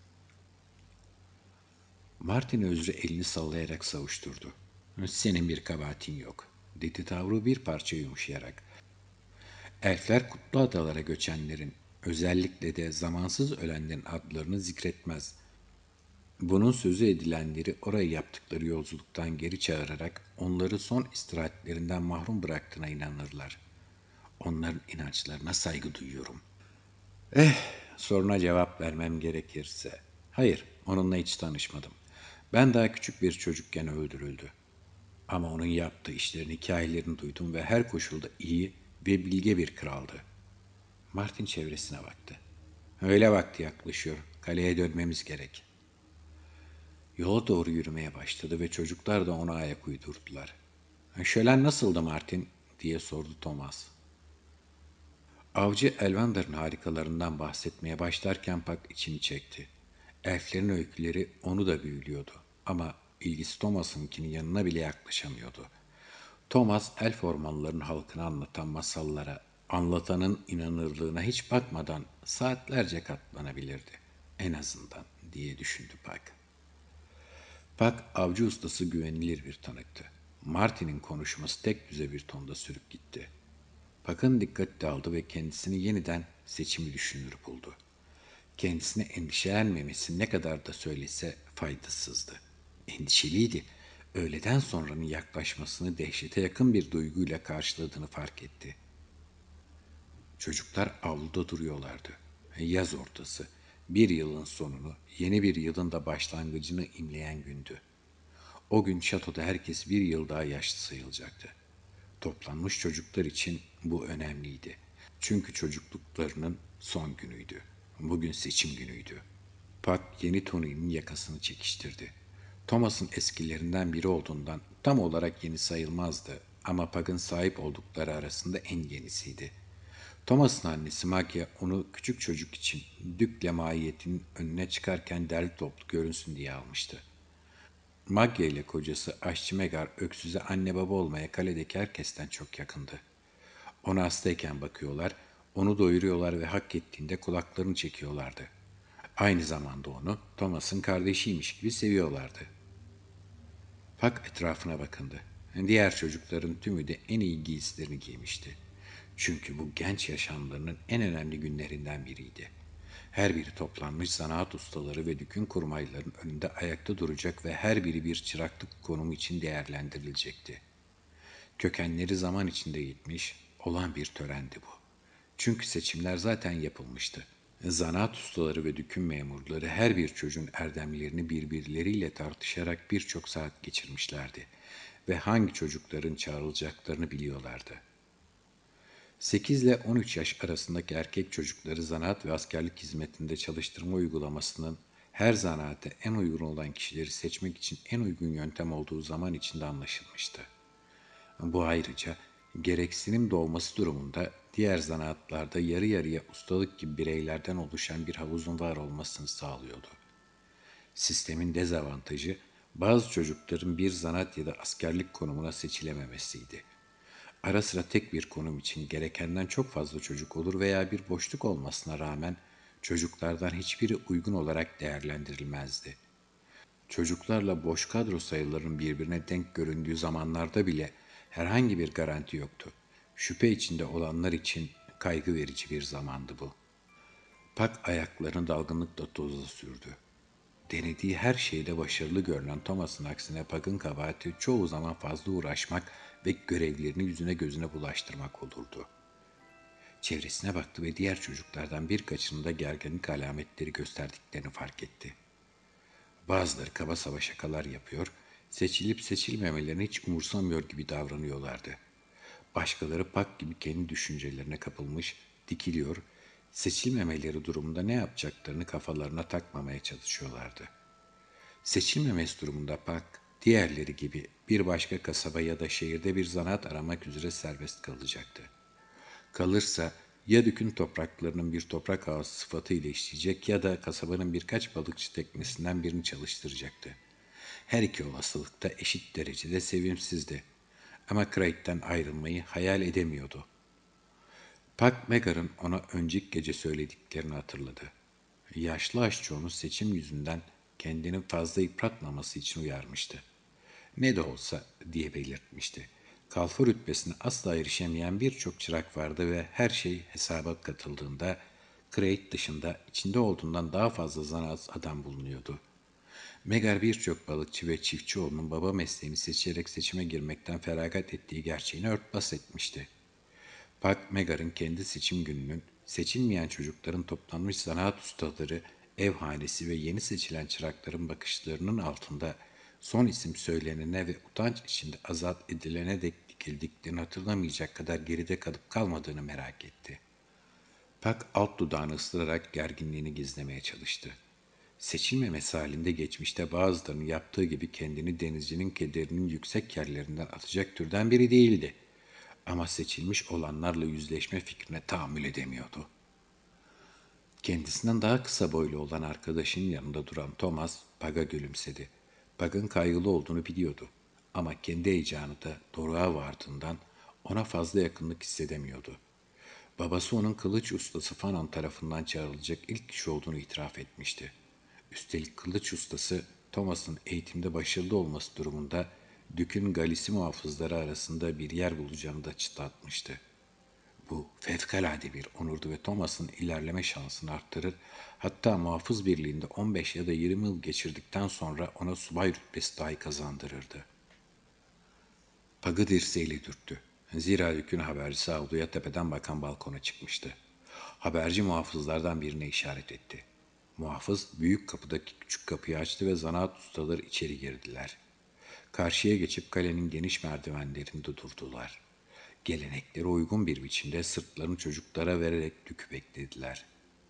Speaker 2: Martin özrü elini sallayarak savuşturdu. "Senin bir kabahatin yok," dedi tavrı bir parça yumuşayarak. "Elfler kutlu adalara göçenlerin, özellikle de zamansız ölenlerin adlarını zikretmez. Bunun sözü edilenleri oraya yaptıkları yolculuktan geri çağırarak onları son istirahatlerinden mahrum bıraktığına inanırlar. Onların inançlarına saygı duyuyorum." Eh, soruna cevap vermem gerekirse, hayır, onunla hiç tanışmadım. Ben daha küçük bir çocukken öldürüldü. Ama onun yaptığı işlerin hikayelerini duydum ve her koşulda iyi ve bilge bir kraldı. Martin çevresine baktı. "Öğle vakti yaklaşıyor. Kaleye dönmemiz gerek." Yola doğru yürümeye başladı ve çocuklar da ona ayak uydurdular. "Şölen nasıldı Martin?" diye sordu Thomas. Avcı Elvandar'ın harikalarından bahsetmeye başlarken Puck içini çekti. Elflerin öyküleri onu da büyülüyordu ama ilgisi Thomas'ınkinin yanına bile yaklaşamıyordu. Thomas, elf ormanlarının halkını anlatan masallara, anlatanın inanırlığına hiç bakmadan saatlerce katlanabilirdi. En azından diye düşündü Puck. Pak avcı ustası güvenilir bir tanıktı. Martin'in konuşması tek düze bir tonda sürüp gitti. Pak'ın dikkati dağıldı ve kendisini yeniden seçimi düşünür buldu. Kendisine endişelenmemesi ne kadar da söylese faydasızdı. Endişeliydi. Öğleden sonranın yaklaşmasını dehşete yakın bir duyguyla karşıladığını fark etti. Çocuklar avluda duruyorlardı. Yaz ortası, bir yılın sonunu, yeni bir yılın da başlangıcını imleyen gündü. O gün şatoda herkes bir yıl daha yaşlı sayılacaktı. Toplanmış çocuklar için bu önemliydi. Çünkü çocukluklarının son günüydü. Bugün seçim günüydü. Pat yeni Tony'nin yakasını çekiştirdi. Thomas'ın eskilerinden biri olduğundan tam olarak yeni sayılmazdı ama Pug'ın sahip oldukları arasında en yenisiydi. Thomas'ın annesi Maggie onu küçük çocuk için dükle mahiyetinin önüne çıkarken derli toplu görünsün diye almıştı. Maggie ile kocası aşçı Megar öksüze anne baba olmaya kaledeki herkesten çok yakındı. Ona hastayken bakıyorlar, onu doyuruyorlar ve hak ettiğinde kulaklarını çekiyorlardı. Aynı zamanda onu Thomas'ın kardeşiymiş gibi seviyorlardı. Puck etrafına bakındı. Diğer çocukların tümü de en iyi giysilerini giymişti. Çünkü bu genç yaşamlarının en önemli günlerinden biriydi. Her biri toplanmış zanaat ustaları ve dükün kurmayların önünde ayakta duracak ve her biri bir çıraklık konumu için değerlendirilecekti. Kökenleri zaman içinde gitmiş olan bir törendi bu. Çünkü seçimler zaten yapılmıştı. Zanaat ustaları ve dükün memurları her bir çocuğun erdemlerini birbirleriyle tartışarak birçok saat geçirmişlerdi ve hangi çocukların çağrılacaklarını biliyorlardı. sekiz ile on üç yaş arasındaki erkek çocukları zanaat ve askerlik hizmetinde çalıştırma uygulamasının her zanaate en uygun olan kişileri seçmek için en uygun yöntem olduğu zaman içinde anlaşılmıştı. Bu ayrıca gereksinim doğması durumunda diğer zanaatlarda yarı yarıya ustalık gibi bireylerden oluşan bir havuzun var olmasını sağlıyordu. Sistemin dezavantajı bazı çocukların bir zanaat ya da askerlik konumuna seçilememesiydi. Ara sıra tek bir konum için gerekenden çok fazla çocuk olur veya bir boşluk olmasına rağmen çocuklardan hiçbiri uygun olarak değerlendirilmezdi. Çocuklarla boş kadro sayılarının birbirine denk göründüğü zamanlarda bile herhangi bir garanti yoktu. Şüphe içinde olanlar için kaygı verici bir zamandı bu. Pak ayaklarını dalgınlıkla toza sürdü. Denediği her şeyde başarılı görünen Thomas'ın aksine Pak'ın kabahati çoğu zaman fazla uğraşmak ve görevlerini yüzüne gözüne bulaştırmak olurdu. Çevresine baktı ve diğer çocuklardan birkaçının da gerginlik alametleri gösterdiklerini fark etti. Bazıları kaba saba şakalar yapıyor, seçilip seçilmemelerini hiç umursamıyor gibi davranıyorlardı. Başkaları Pak gibi kendi düşüncelerine kapılmış, dikiliyor, seçilmemeleri durumunda ne yapacaklarını kafalarına takmamaya çalışıyorlardı. Seçilmemesi durumunda Pak, diğerleri gibi bir başka kasaba ya da şehirde bir zanaat aramak üzere serbest kalacaktı. Kalırsa ya dükün topraklarının bir toprak ağası sıfatıyla işleyecek ya da kasabanın birkaç balıkçı teknesinden birini çalıştıracaktı. Her iki olasılık da eşit derecede sevimsizdi. Ama Craig'den ayrılmayı hayal edemiyordu. Puck Megar'ın ona önceki gece söylediklerini hatırladı. Yaşlı aşçı onu seçim yüzünden kendini fazla yıpratmaması için uyarmıştı. Ne de olsa diye belirtmişti. Kalfa rütbesine asla erişemeyen birçok çırak vardı ve her şey hesaba katıldığında Craig dışında içinde olduğundan daha fazla zanaat adam bulunuyordu. Megar birçok balıkçı ve çiftçioğlunun baba mesleğini seçerek seçime girmekten feragat ettiği gerçeğini örtbas etmişti. Puck Megar'ın kendi seçim gününün seçilmeyen çocukların toplanmış zanaat ustaları, ev hanesi ve yeni seçilen çırakların bakışlarının altında son isim söylenene ve utanç içinde azat edilene dek dikildiklerini hatırlamayacak kadar geride kalıp kalmadığını merak etti. Puck alt dudağını ısırarak gerginliğini gizlemeye çalıştı. Seçilmemesi halinde geçmişte bazılarının yaptığı gibi kendini denizcinin kederinin yüksek yerlerinden atacak türden biri değildi. Ama seçilmiş olanlarla yüzleşme fikrine tahammül edemiyordu. Kendisinden daha kısa boylu olan arkadaşının yanında duran Thomas, Pug'a gülümsedi. Pug'ın kaygılı olduğunu biliyordu. Ama kendi heyecanı da doruğa vardığından ona fazla yakınlık hissedemiyordu. Babası onun kılıç ustası Fanon tarafından çağrılacak ilk kişi olduğunu itiraf etmişti. Üstelik kılıç ustası Thomas'ın eğitimde başarılı olması durumunda Dük'ün Galisi muhafızları arasında bir yer bulacağını da çıtlatmıştı. Bu fevkalade bir onurdu ve Thomas'ın ilerleme şansını arttırır, hatta muhafız birliğinde on beş ya da yirmi yıl geçirdikten sonra ona subay rütbesi dahi kazandırırdı. Pagı dirseğiyle dürttü. Zira Dük'ün habercisi avluya tepeden bakan balkona çıkmıştı. Haberci muhafızlardan birine işaret etti. Muhafız büyük kapıdaki küçük kapıyı açtı ve zanaat ustaları içeri girdiler. Karşıya geçip kalenin geniş merdivenlerinde durdular. Geleneklere uygun bir biçimde sırtlarını çocuklara vererek Dük'ü beklediler.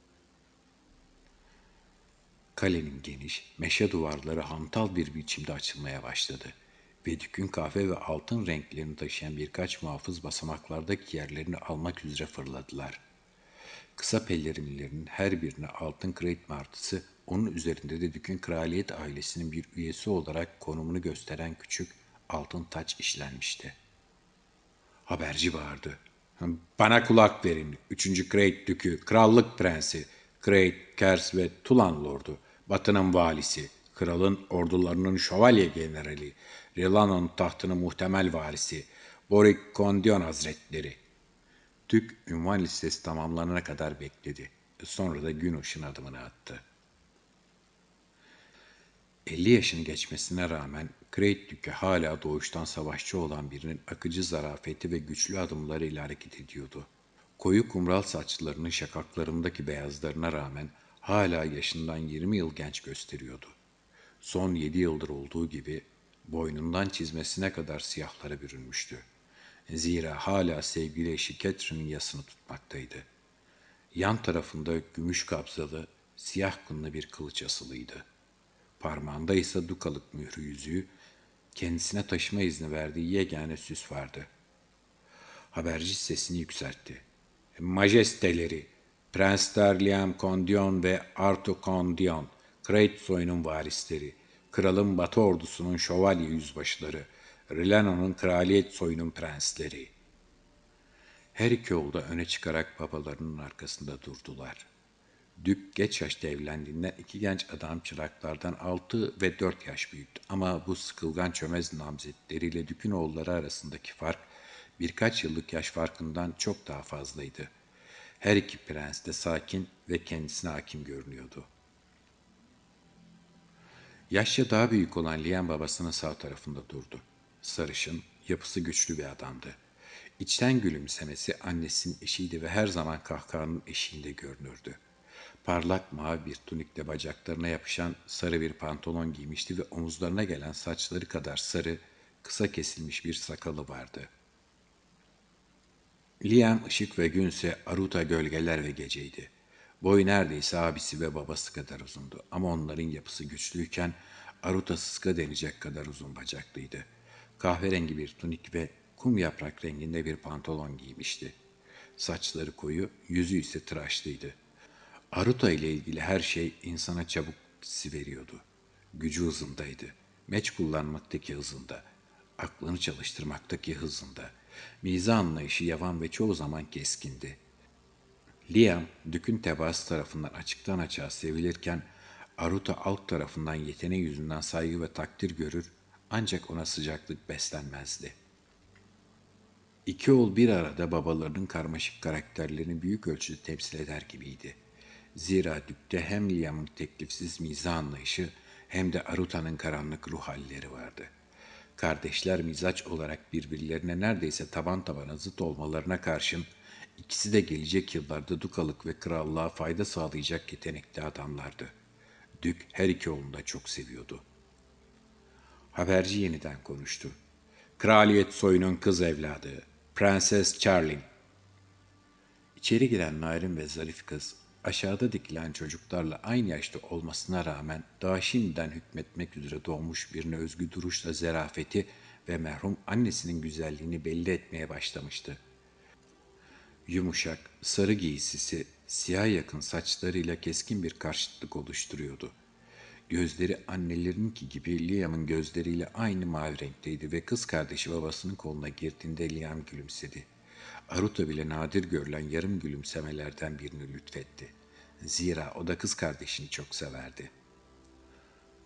Speaker 2: Kalenin geniş, meşe duvarları hantal bir biçimde açılmaya başladı ve Dük'ün kahve ve altın renklerini taşıyan birkaç muhafız basamaklardaki yerlerini almak üzere fırladılar. Kısa pellerinlilerinin her birine altın kreit martısı, onun üzerinde de Dük'ün kraliyet ailesinin bir üyesi olarak konumunu gösteren küçük altın taç işlenmişti. Haberci bağırdı. Bana kulak verin. Üçüncü Kreit Dükü, krallık prensi, Kreit, Kers ve Tulan lordu, Batı'nın valisi, kralın ordularının şövalye generali, Rilano'nun tahtının muhtemel varisi, Borik Kondion hazretleri. Dük ünvan listesi tamamlanana kadar bekledi. Sonra da gün ışın adımını attı. elli yaşını geçmesine rağmen Kreit Dükü hala doğuştan savaşçı olan birinin akıcı zarafeti ve güçlü adımlarıyla hareket ediyordu. Koyu kumral saçlarının şakaklarındaki beyazlarına rağmen hala yaşından yirmi yıl genç gösteriyordu. Son yedi yıldır olduğu gibi boynundan çizmesine kadar siyahlara bürünmüştü. Zira hala sevgili eşi Catherine'in yasını tutmaktaydı. Yan tarafında gümüş kabzalı, siyah kınlı bir kılıç asılıydı. Parmağında ise dukalık mührü yüzüğü, kendisine taşıma izni verdiği yegane süs vardı. Haberci sesini yükseltti. Majesteleri, Prensler Liam Condion ve Arthur Condion, Kreit soyunun varisleri, kralın batı ordusunun şövalye yüzbaşıları, Rilano'nun kraliyet soyunun prensleri. Her iki oğlu da öne çıkarak babalarının arkasında durdular. Dük geç yaşta evlendiğinden iki genç adam çıraklardan altı ve dört yaş büyüktü. Ama bu sıkılgan çömez namzetleriyle Dük'ün oğulları arasındaki fark birkaç yıllık yaş farkından çok daha fazlaydı. Her iki prens de sakin ve kendisine hakim görünüyordu. Yaşça daha büyük olan Liam babasının sağ tarafında durdu. Sarışın, yapısı güçlü bir adamdı. İçten gülümsemesi annesinin eşiydi ve her zaman kahkahanın eşiğinde görünürdü. Parlak mavi bir tunikle bacaklarına yapışan sarı bir pantolon giymişti ve omuzlarına gelen saçları kadar sarı, kısa kesilmiş bir sakalı vardı. Liam ışık ve günse Aruta gölgeler ve geceydi. Boyu neredeyse abisi ve babası kadar uzundu ama onların yapısı güçlüyken Aruta sıska denecek kadar uzun bacaklıydı. Kahverengi bir tunik ve kum yaprak renginde bir pantolon giymişti. Saçları koyu, yüzü ise tıraşlıydı. Aruta ile ilgili her şey insana çabuk hissi veriyordu. Gücü hızındaydı. Meç kullanmaktaki hızında. Aklını çalıştırmaktaki hızında. Mizah anlayışı yavan ve çoğu zaman keskindi. Liam, Dük'ün tebaası tarafından açıktan açığa sevilirken, Aruta alt tarafından yeteneği yüzünden saygı ve takdir görür, ancak ona sıcaklık beslenmezdi. İki oğul bir arada babalarının karmaşık karakterlerini büyük ölçüde temsil eder gibiydi. Zira Dük'te hem Liam'ın teklifsiz mizah anlayışı hem de Aruta'nın karanlık ruh halleri vardı. Kardeşler mizaç olarak birbirlerine neredeyse taban tabana zıt olmalarına karşın ikisi de gelecek yıllarda dukalık ve krallığa fayda sağlayacak yetenekli adamlardı. Dük her iki oğlunu da çok seviyordu. Haberci yeniden konuştu. Kraliyet soyunun kız evladı, Prenses Charlin. İçeri giren narin ve zarif kız, aşağıda dikilen çocuklarla aynı yaşta olmasına rağmen daha şimdiden hükmetmek üzere doğmuş birine özgü duruşla zerafeti ve merhum annesinin güzelliğini belli etmeye başlamıştı. Yumuşak, sarı giysisi, siyah yakın saçlarıyla keskin bir karşıtlık oluşturuyordu. Gözleri annelerinki gibi Liam'ın gözleriyle aynı mavi renkteydi ve kız kardeşi babasının koluna girdiğinde Liam gülümsedi. Aruta bile nadir görülen yarım gülümsemelerden birini lütfetti. Zira o da kız kardeşini çok severdi.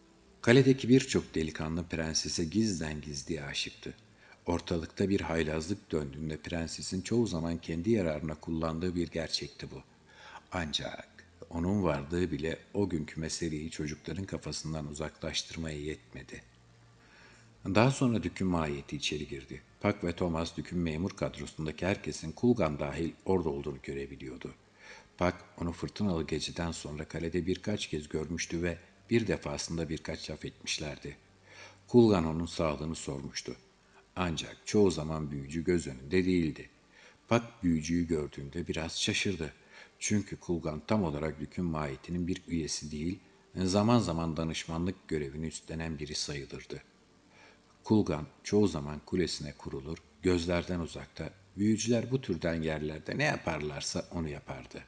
Speaker 2: Kaledeki birçok delikanlı prensese gizden gizliye aşıktı. Ortalıkta bir haylazlık döndüğünde prensesin çoğu zaman kendi yararına kullandığı bir gerçekti bu. Ancak onun varlığı bile o günkü meseleyi çocukların kafasından uzaklaştırmaya yetmedi. Daha sonra Dük'ün mahiyeti içeri girdi. Puck ve Thomas Dük'ün memur kadrosundaki herkesin Kulgan dahil orada olduğunu görebiliyordu. Puck onu fırtınalı geceden sonra kalede birkaç kez görmüştü ve bir defasında birkaç laf etmişlerdi. Kulgan onun sağlığını sormuştu. Ancak çoğu zaman büyücü göz önünde değildi. Puck büyücüyü gördüğünde biraz şaşırdı. Çünkü Kulgan tam olarak Dük'ün mahiyetinin bir üyesi değil, zaman zaman danışmanlık görevini üstlenen biri sayılırdı. Kulgan çoğu zaman kulesine kurulur, gözlerden uzakta, büyücüler bu türden yerlerde ne yaparlarsa onu yapardı.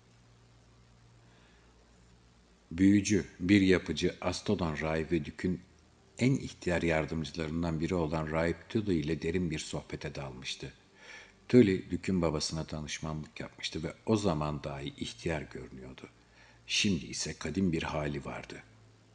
Speaker 2: Büyücü, bir yapıcı, Astodon rahip ve Dük'ün en ihtiyar yardımcılarından biri olan Rahip Tully ile derin bir sohbete dalmıştı. Tully, Dük'ün babasına danışmanlık yapmıştı ve o zaman dahi ihtiyar görünüyordu. Şimdi ise kadim bir hali vardı.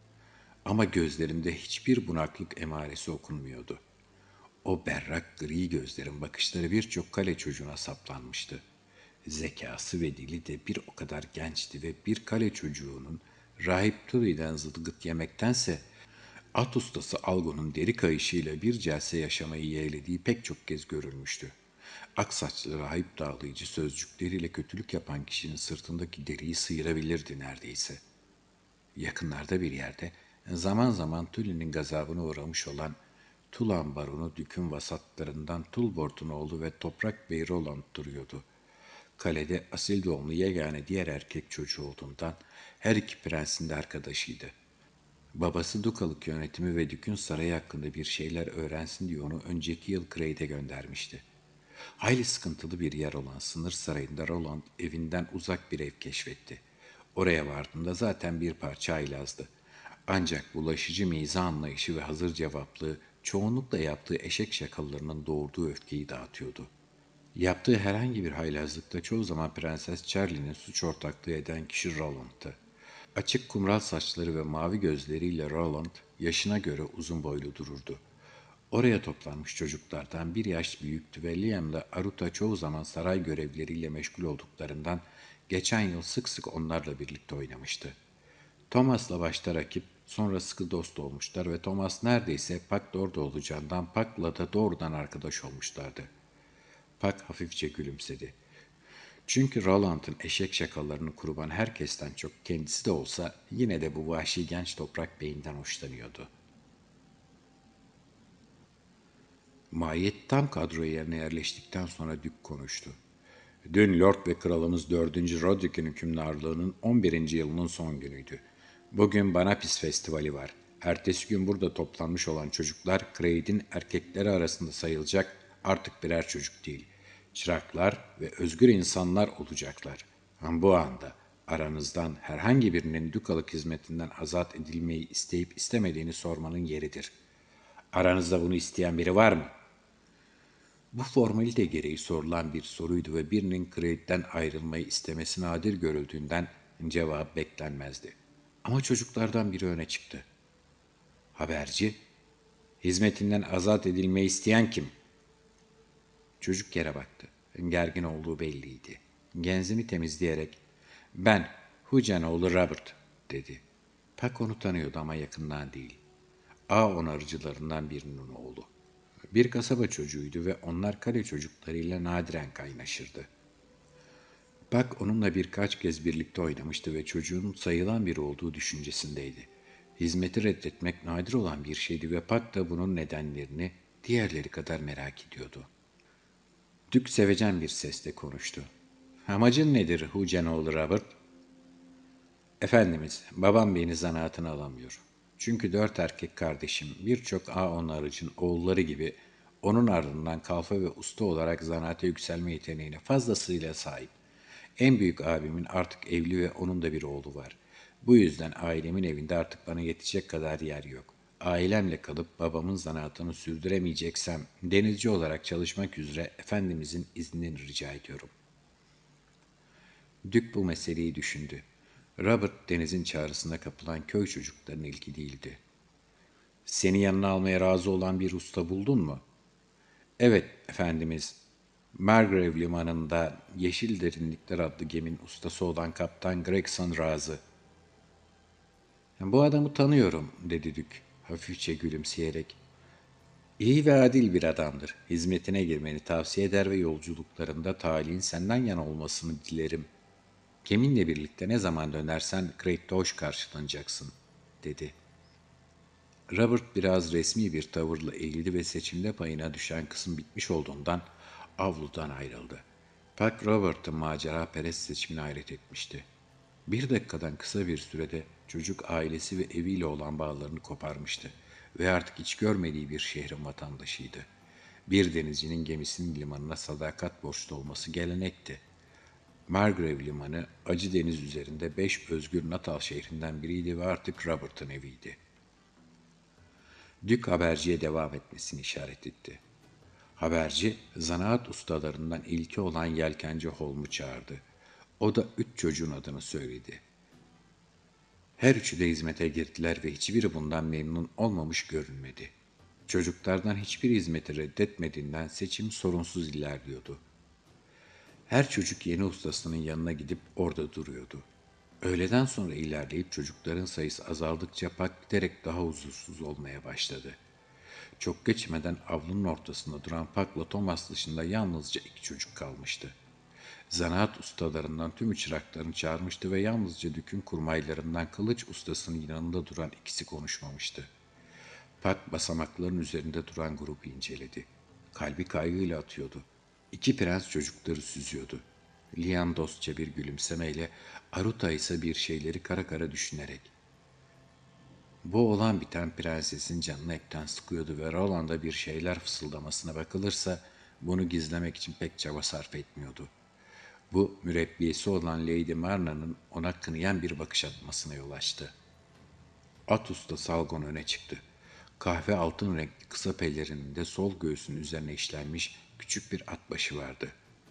Speaker 2: Ama gözlerinde hiçbir bunaklık emaresi okunmuyordu. O berrak gri gözlerin bakışları birçok kale çocuğuna saplanmıştı. Zekası ve dili de bir o kadar gençti ve bir kale çocuğunun Rahip Tully'den zılgıt yemektense at ustası Algon'un deri kayışıyla bir celse yaşamayı yeğlediği pek çok kez görülmüştü. Aksaçlı rahip dağlayıcı sözcükleriyle kötülük yapan kişinin sırtındaki deriyi sıyırabilirdi neredeyse. Yakınlarda bir yerde zaman zaman Tully'nin gazabına uğramış olan Tulan baronu Dük'ün vasatlarından Tulbort'un oğlu ve Toprak Bey Roland duruyordu. Kalede asil doğumlu yegane diğer erkek çocuğu olduğundan her iki prensin de arkadaşıydı. Babası dukalık yönetimi ve Dük'ün sarayı hakkında bir şeyler öğrensin diye onu önceki yıl Craig'e göndermişti. Hayli sıkıntılı bir yer olan sınır sarayında Roland evinden uzak bir ev keşfetti. Oraya vardığında zaten bir parça haylazdı. Ancak bulaşıcı mizah anlayışı ve hazır cevaplığı çoğunlukla yaptığı eşek şakalarının doğurduğu öfkeyi dağıtıyordu. Yaptığı herhangi bir haylazlıkta çoğu zaman Prenses Charlie'nin suç ortaklığı eden kişi Roland'tı. Açık kumral saçları ve mavi gözleriyle Roland yaşına göre uzun boylu dururdu. Oraya toplanmış çocuklardan bir yaş büyüktü ve Liam'la Aruta çoğu zaman saray görevleriyle meşgul olduklarından geçen yıl sık sık onlarla birlikte oynamıştı. Thomas'la başta rakip, sonra sıkı dost olmuşlar ve Thomas neredeyse Puck'la orada olacağından Puck'la da doğrudan arkadaş olmuşlardı. Puck hafifçe gülümsedi. Çünkü Roland'ın eşek şakalarını kurban herkesten çok kendisi de olsa yine de bu vahşi genç toprak beyinden hoşlanıyordu. Mahiyet tam kadro yerine yerleştikten sonra Dük konuştu. Dün Lord ve Kralımız dördüncü Roderick'in hükümdarlığının on birinci yılının son günüydü. Bugün Banapis Festivali var. Ertesi gün burada toplanmış olan çocuklar Craig'in erkekleri arasında sayılacak artık birer çocuk değil. Çıraklar ve özgür insanlar olacaklar. Bu anda aranızdan herhangi birinin dukalık hizmetinden azat edilmeyi isteyip istemediğini sormanın yeridir. Aranızda bunu isteyen biri var mı? Bu formalite gereği sorulan bir soruydu ve birinin Craig'den ayrılmayı istemesi nadir görüldüğünden cevap beklenmezdi. Ama çocuklardan biri öne çıktı. Haberci, hizmetinden azat edilmeyi isteyen kim? Çocuk yere baktı. Gergin olduğu belliydi. Genzini temizleyerek, ben, Hucenoğlu Robert, dedi. Puck onu tanıyordu ama yakından değil. A onarıcılarından birinin oğlu. Bir kasaba çocuğuydu ve onlar kale çocuklarıyla nadiren kaynaşırdı. Puck onunla birkaç kez birlikte oynamıştı ve çocuğun sayılan biri olduğu düşüncesindeydi. Hizmeti reddetmek nadir olan bir şeydi ve Puck da bunun nedenlerini diğerleri kadar merak ediyordu. Dük sevecen bir sesle konuştu. Amacın nedir Hucenoğlu Robert? Efendimiz, babam beni zanaatına alamıyor. Çünkü dört erkek kardeşim birçok ağ onarıcın oğulları gibi onun ardından kalfa ve usta olarak zanaate yükselme yeteneğine fazlasıyla sahip. En büyük abimin artık evli ve onun da bir oğlu var. Bu yüzden ailemin evinde artık bana yetecek kadar yer yok. Ailemle kalıp babamın zanaatını sürdüremeyeceksem denizci olarak çalışmak üzere Efendimizin iznini rica ediyorum. Dük bu meseleyi düşündü. Robert denizin çağrısına kapılan köy çocuklarının ilki değildi. Seni yanına almaya razı olan bir usta buldun mu? Evet, efendimiz. Margrave limanında Yeşil Derinlikler adlı geminin ustası olan Kaptan Gregson razı. Bu adamı tanıyorum, dedi Dük, hafifçe gülümseyerek. İyi ve adil bir adamdır. Hizmetine girmeni tavsiye eder ve yolculuklarında talihin senden yana olmasını dilerim. Geminle birlikte ne zaman dönersen Craig'de hoş karşılanacaksın, dedi. Robert biraz resmi bir tavırla eğildi ve seçimde payına düşen kısım bitmiş olduğundan avludan ayrıldı. Puck Robert'ın maceraperest seçimine hayret etmişti. Bir dakikadan kısa bir sürede çocuk ailesi ve eviyle olan bağlarını koparmıştı ve artık hiç görmediği bir şehrin vatandaşıydı. Bir denizcinin gemisinin limanına sadakat borçlu olması gelenekti. Margrave limanı acı deniz üzerinde beş özgür Natal şehrinden biriydi ve artık Robert'ın eviydi. Dük haberciye devam etmesini işaret etti. Haberci, zanaat ustalarından ilki olan yelkenci Holm'u çağırdı. O da üç çocuğun adını söyledi. Her üçü de hizmete girdiler ve hiçbiri bundan memnun olmamış görünmedi. Çocuklardan hiçbir hizmeti reddetmediğinden seçim sorunsuz ilerliyordu. Her çocuk yeni ustasının yanına gidip orada duruyordu. Öğleden sonra ilerleyip çocukların sayısı azaldıkça Pak giderek daha huzursuz olmaya başladı. Çok geçmeden avlunun ortasında duran Pak'la Thomas dışında yalnızca iki çocuk kalmıştı. Zanaat ustalarından tüm çıraklarını çağırmıştı ve yalnızca Dük'ün kurmaylarından kılıç ustasının yanında duran ikisi konuşmamıştı. Pak basamakların üzerinde duran grubu inceledi. Kalbi kaygıyla atıyordu. İki prens çocukları süzüyordu. Lian dostça bir gülümsemeyle, Aruta ise bir şeyleri kara kara düşünerek. Bu olan biten prensesin canını hepten sıkıyordu ve Roland'a bir şeyler fısıldamasına bakılırsa bunu gizlemek için pek çaba sarf etmiyordu. Bu mürebbiyesi olan Lady Marna'nın ona kınayan bir bakış atmasına yol açtı. At usta Salgon öne çıktı. Kahve altın renkli kısa pelerininde sol göğsünün üzerine işlenmiş küçük bir at başı vardı.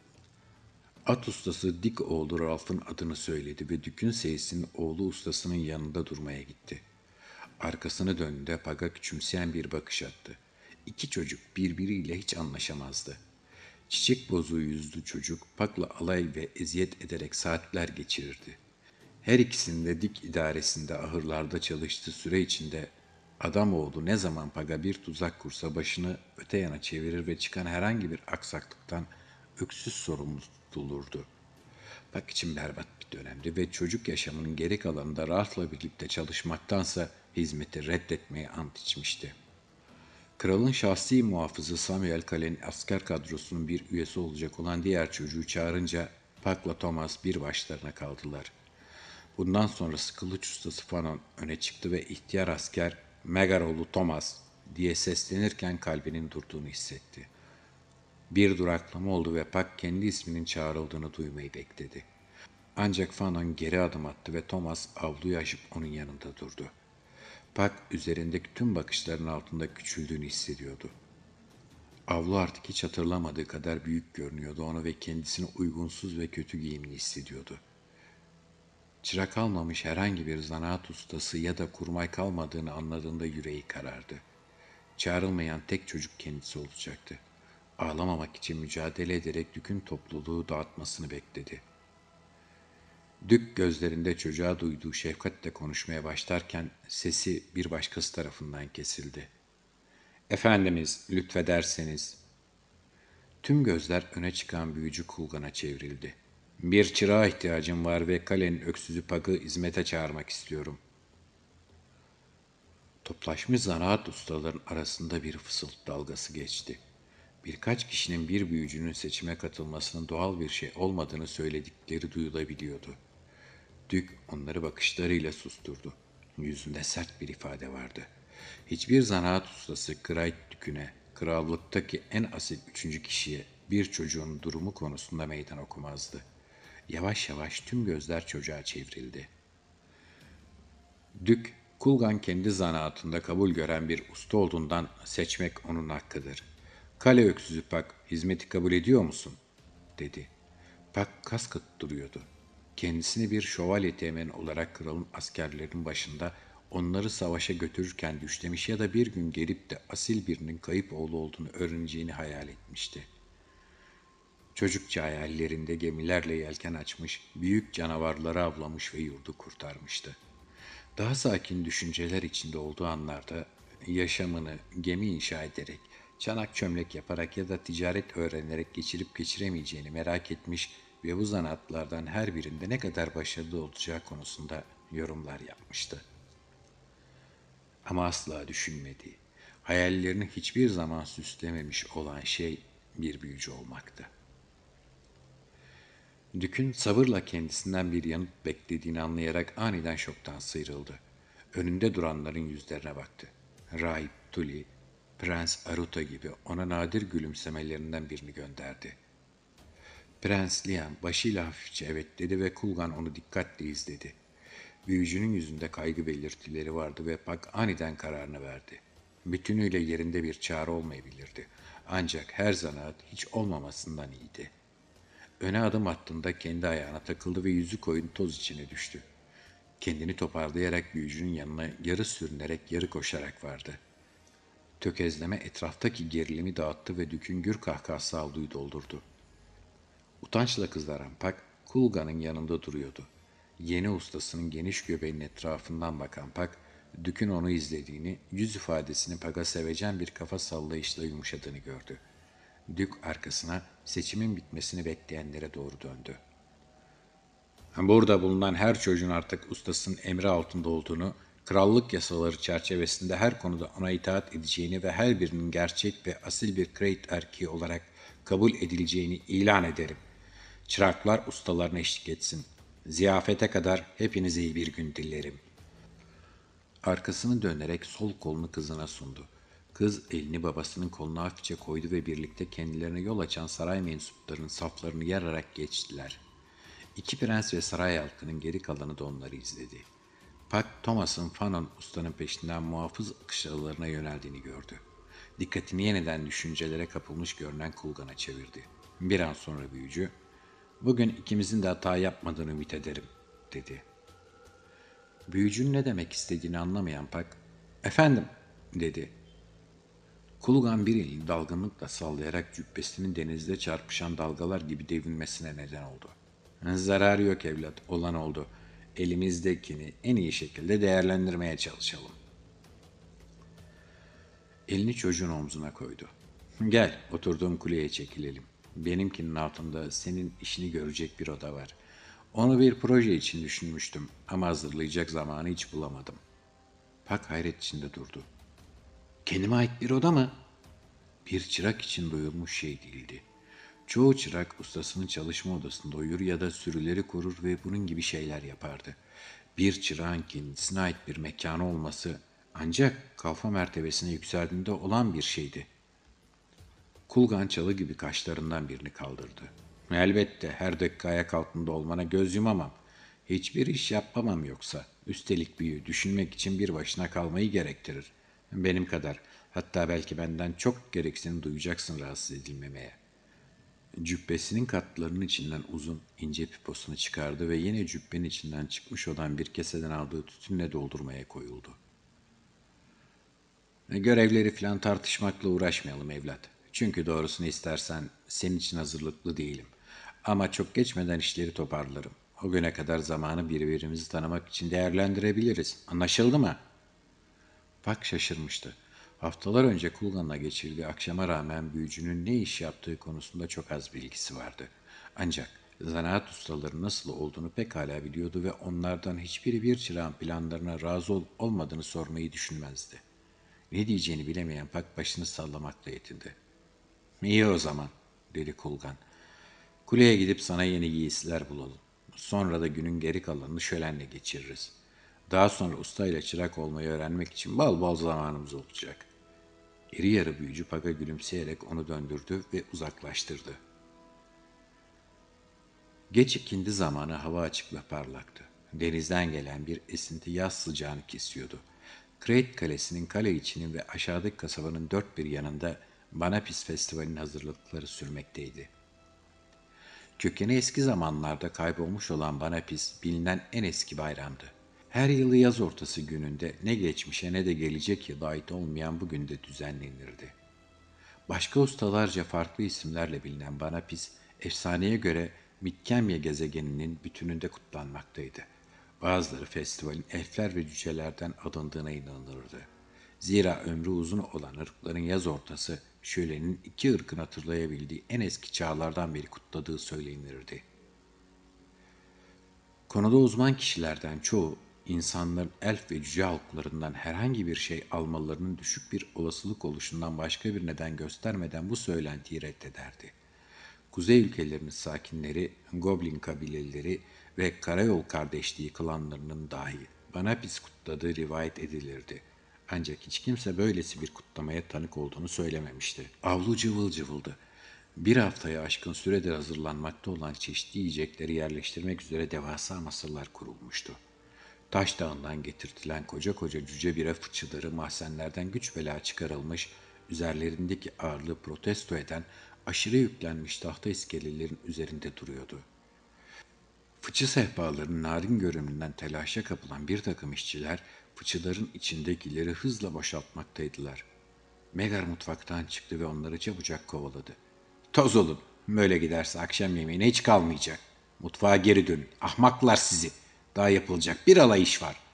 Speaker 2: At ustası Dick oğlu Ralph'ın adını söyledi ve Dük'ün seyisinin oğlu ustasının yanında durmaya gitti. Arkasını döndüğünde Pag'a küçümseyen bir bakış attı. İki çocuk birbiriyle hiç anlaşamazdı. Çiçek bozuğu yüzlü çocuk Pag'la alay ve eziyet ederek saatler geçirirdi. Her ikisinin de dik idaresinde ahırlarda çalıştığı süre içinde Adamoğlu ne zaman Pag'a bir tuzak kursa başını öte yana çevirir ve çıkan herhangi bir aksaklıktan öksüz sorumlu tutulurdu. Pag için berbat bir dönemdi ve çocuk yaşamının geri kalanında rahatla birlikte çalışmaktansa hizmeti reddetmeye ant içmişti. Kralın şahsi muhafızı Samuel Kale'nin asker kadrosunun bir üyesi olacak olan diğer çocuğu çağırınca Pag'la Thomas bir başlarına kaldılar. Bundan sonrası kılıç ustası Fanon öne çıktı ve ihtiyar asker "Megaroğlu Thomas" diye seslenirken kalbinin durduğunu hissetti. Bir duraklama oldu ve Pag kendi isminin çağrıldığını duymayı bekledi. Ancak Fanon geri adım attı ve Thomas avluyu aşıp onun yanında durdu. Pag üzerindeki tüm bakışların altında küçüldüğünü hissediyordu. Avlu artık hiç hatırlamadığı kadar büyük görünüyordu ona ve kendisini uygunsuz ve kötü giyimli hissediyordu. Çırak almamış herhangi bir zanaat ustası ya da kurmay kalmadığını anladığında yüreği karardı. Çağrılmayan tek çocuk kendisi olacaktı. Ağlamamak için mücadele ederek Dük'ün topluluğu dağıtmasını bekledi. Dük gözlerinde çocuğa duyduğu şefkatle konuşmaya başlarken sesi bir başkası tarafından kesildi. "Efendimiz, lütfederseniz." Tüm gözler öne çıkan büyücü Kulgan'a çevrildi. "Bir çırağa ihtiyacım var ve kalenin öksüzü Pag'ı hizmete çağırmak istiyorum." Toplaşmış zanaat ustaların arasında bir fısıltı dalgası geçti. Birkaç kişinin bir büyücünün seçime katılmasının doğal bir şey olmadığını söyledikleri duyulabiliyordu. Dük onları bakışlarıyla susturdu. Yüzünde sert bir ifade vardı. Hiçbir zanaat ustası Kray Dükü'ne, krallıktaki en asil üçüncü kişiye bir çocuğun durumu konusunda meydan okumazdı. Yavaş yavaş tüm gözler çocuğa çevrildi. Dük, Kulgan kendi zanaatında kabul gören bir usta olduğundan seçmek onun hakkıdır. "Kale öksüzü Pak, hizmeti kabul ediyor musun?" dedi. Pak kas katı duruyordu. Kendisini bir şövalye teğmeni olarak kralın askerlerinin başında onları savaşa götürürken düşlemiş ya da bir gün gelip de asil birinin kayıp oğlu olduğunu öğreneceğini hayal etmişti. Çocukça hayallerinde gemilerle yelken açmış, büyük canavarları avlamış ve yurdu kurtarmıştı. Daha sakin düşünceler içinde olduğu anlarda yaşamını gemi inşa ederek, çanak çömlek yaparak ya da ticaret öğrenerek geçirip geçiremeyeceğini merak etmiş ve bu zanaatlardan her birinde ne kadar başarılı olacağı konusunda yorumlar yapmıştı. Ama asla düşünmediği, hayallerini hiçbir zaman süslememiş olan şey bir büyücü olmaktı. Dük'ün sabırla kendisinden bir yanıt beklediğini anlayarak aniden şoktan sıyrıldı. Önünde duranların yüzlerine baktı. Rahip Tuli, Prens Aruta gibi ona nadir gülümsemelerinden birini gönderdi. Prens Liam başıyla hafifçe evet dedi ve Kulgan onu dikkatle izledi. Büyücünün yüzünde kaygı belirtileri vardı ve Pak aniden kararını verdi. Bütünüyle yerinde bir çare olmayabilirdi. Ancak her zanaat hiç olmamasından iyiydi. Öne adım attığında kendi ayağına takıldı ve yüzü koyun toz içine düştü. Kendini toparlayarak büyücünün yanına yarı sürünerek yarı koşarak vardı. Tökezleme etraftaki gerilimi dağıttı ve Dük'ün gür kahkahası avluyu doldurdu. Utançla kızaran Pak, Kulgan'ın yanında duruyordu. Yeni ustasının geniş göbeğinin etrafından bakan Pak, Dük'ün onu izlediğini, yüz ifadesini Pak'a sevecen bir kafa sallayışla yumuşadığını gördü. Dük arkasına seçimin bitmesini bekleyenlere doğru döndü. Burada bulunan her çocuğun artık ustasının emri altında olduğunu, krallık yasaları çerçevesinde her konuda ona itaat edeceğini ve her birinin gerçek ve asil bir Krayt erkeği olarak kabul edileceğini ilan ederim. Çıraklar ustalarına eşlik etsin. Ziyafete kadar hepinize iyi bir gün dilerim. Arkasını dönerek sol kolunu kızına sundu. Kız elini babasının koluna hafifçe koydu ve birlikte kendilerine yol açan saray mensuplarının saflarını yararak geçtiler. İki prens ve saray halkının geri kalanı da onları izledi. Pak, Thomas'ın Fanon ustanın peşinden muhafız kışlalarına yöneldiğini gördü. Dikkatini yeniden düşüncelere kapılmış görünen Kulgan'a çevirdi. Bir an sonra büyücü, "Bugün ikimizin de hata yapmadığını ümit ederim," dedi. Büyücünün ne demek istediğini anlamayan Pak, "Efendim," dedi. Kulgan bir elini dalgınlıkla sallayarak cübbesinin denizde çarpışan dalgalar gibi devinmesine neden oldu. "Zararı yok evlat, olan oldu. Elimizdekini en iyi şekilde değerlendirmeye çalışalım." Elini çocuğun omzuna koydu. "Gel, oturduğum kuleye çekilelim. Benimkinin altında senin işini görecek bir oda var. Onu bir proje için düşünmüştüm ama hazırlayacak zamanı hiç bulamadım." Pak hayret içinde durdu. "Kendime ait bir oda mı?" Bir çırak için duyulmuş şey değildi. Çoğu çırak ustasının çalışma odasında uyur ya da sürüleri korur ve bunun gibi şeyler yapardı. Bir çırağın kendisine ait bir mekanı olması ancak kalfa mertebesine yükseldiğinde olan bir şeydi. Kulgan çalı gibi kaşlarından birini kaldırdı. "Elbette her dakika ayak altında olmana göz yumamam. Hiçbir iş yapamam yoksa. Üstelik büyü düşünmek için bir başına kalmayı gerektirir. Benim kadar, hatta belki benden çok gereksinim duyacaksın rahatsız edilmemeye." Cübbesinin katlarının içinden uzun, ince piposunu çıkardı ve yine cübbenin içinden çıkmış olan bir keseden aldığı tütünle doldurmaya koyuldu. "Görevleri falan tartışmakla uğraşmayalım evlat. Çünkü doğrusunu istersen senin için hazırlıklı değilim. Ama çok geçmeden işleri toparlarım. O güne kadar zamanı birbirimizi tanımak için değerlendirebiliriz. Anlaşıldı mı?" Pak şaşırmıştı. Haftalar önce Kulgan'la geçirdiği akşama rağmen büyücünün ne iş yaptığı konusunda çok az bilgisi vardı. Ancak zanaat ustaları nasıl olduğunu pekala biliyordu ve onlardan hiçbiri bir çırağın planlarına razı olup olmadığını sormayı düşünmezdi. Ne diyeceğini bilemeyen Pak başını sallamakla yetindi. "İyi o zaman," dedi Kulgan. "Kuleye gidip sana yeni giysiler bulalım. Sonra da günün geri kalanını şölenle geçiririz. Daha sonra ustayla çırak olmayı öğrenmek için bol bol zamanımız olacak." İri yarı büyücü Pak'a gülümseyerek onu döndürdü ve uzaklaştırdı. Geç ikindi zamanı hava açık ve parlaktı. Denizden gelen bir esinti yaz sıcağını kesiyordu. Krayt Kalesi'nin kale içinin ve aşağıdaki kasabanın dört bir yanında Banapis Festivali'nin hazırlıkları sürmekteydi. Kökeni eski zamanlarda kaybolmuş olan Banapis bilinen en eski bayramdı. Her yıl yaz ortası gününde ne geçmişe ne de gelecek yıla ait olmayan bu günde düzenlenirdi. Başka ustalarca farklı isimlerle bilinen Vanapis, efsaneye göre Mitkemye gezegeninin bütününde kutlanmaktaydı. Bazıları festivalin elfler ve cücelerden alındığına inanırdı. Zira ömrü uzun olan ırkların yaz ortası, şölenin iki ırkın hatırlayabildiği en eski çağlardan beri kutladığı söylenirdi. Konuda uzman kişilerden çoğu, insanların elf ve cüce halklarından herhangi bir şey almalarının düşük bir olasılık oluşundan başka bir neden göstermeden bu söylentiyi reddederdi. Kuzey ülkelerinin sakinleri, Goblin kabileleri ve Karayol kardeşliği klanlarının dahi Vanapis kutladığı rivayet edilirdi. Ancak hiç kimse böylesi bir kutlamaya tanık olduğunu söylememişti. Avlu cıvıl cıvıldı. Bir haftaya aşkın süredir hazırlanmakta olan çeşitli yiyecekleri yerleştirmek üzere devasa masalar kurulmuştu. Taş Dağı'ndan getirtilen koca koca cüce bira fıçıları mahzenlerden güç bela çıkarılmış, üzerlerindeki ağırlığı protesto eden aşırı yüklenmiş tahta iskelelerin üzerinde duruyordu. Fıçı sehpalarının narin görünümünden telaşa kapılan bir takım işçiler, fıçıların içindekileri hızla boşaltmaktaydılar. Megar mutfaktan çıktı ve onları çabucak kovaladı. Toz olun, böyle giderse akşam yemeğine hiç kalmayacak. Mutfağa geri dönün, ahmaklar sizi. Daha yapılacak bir alay iş var.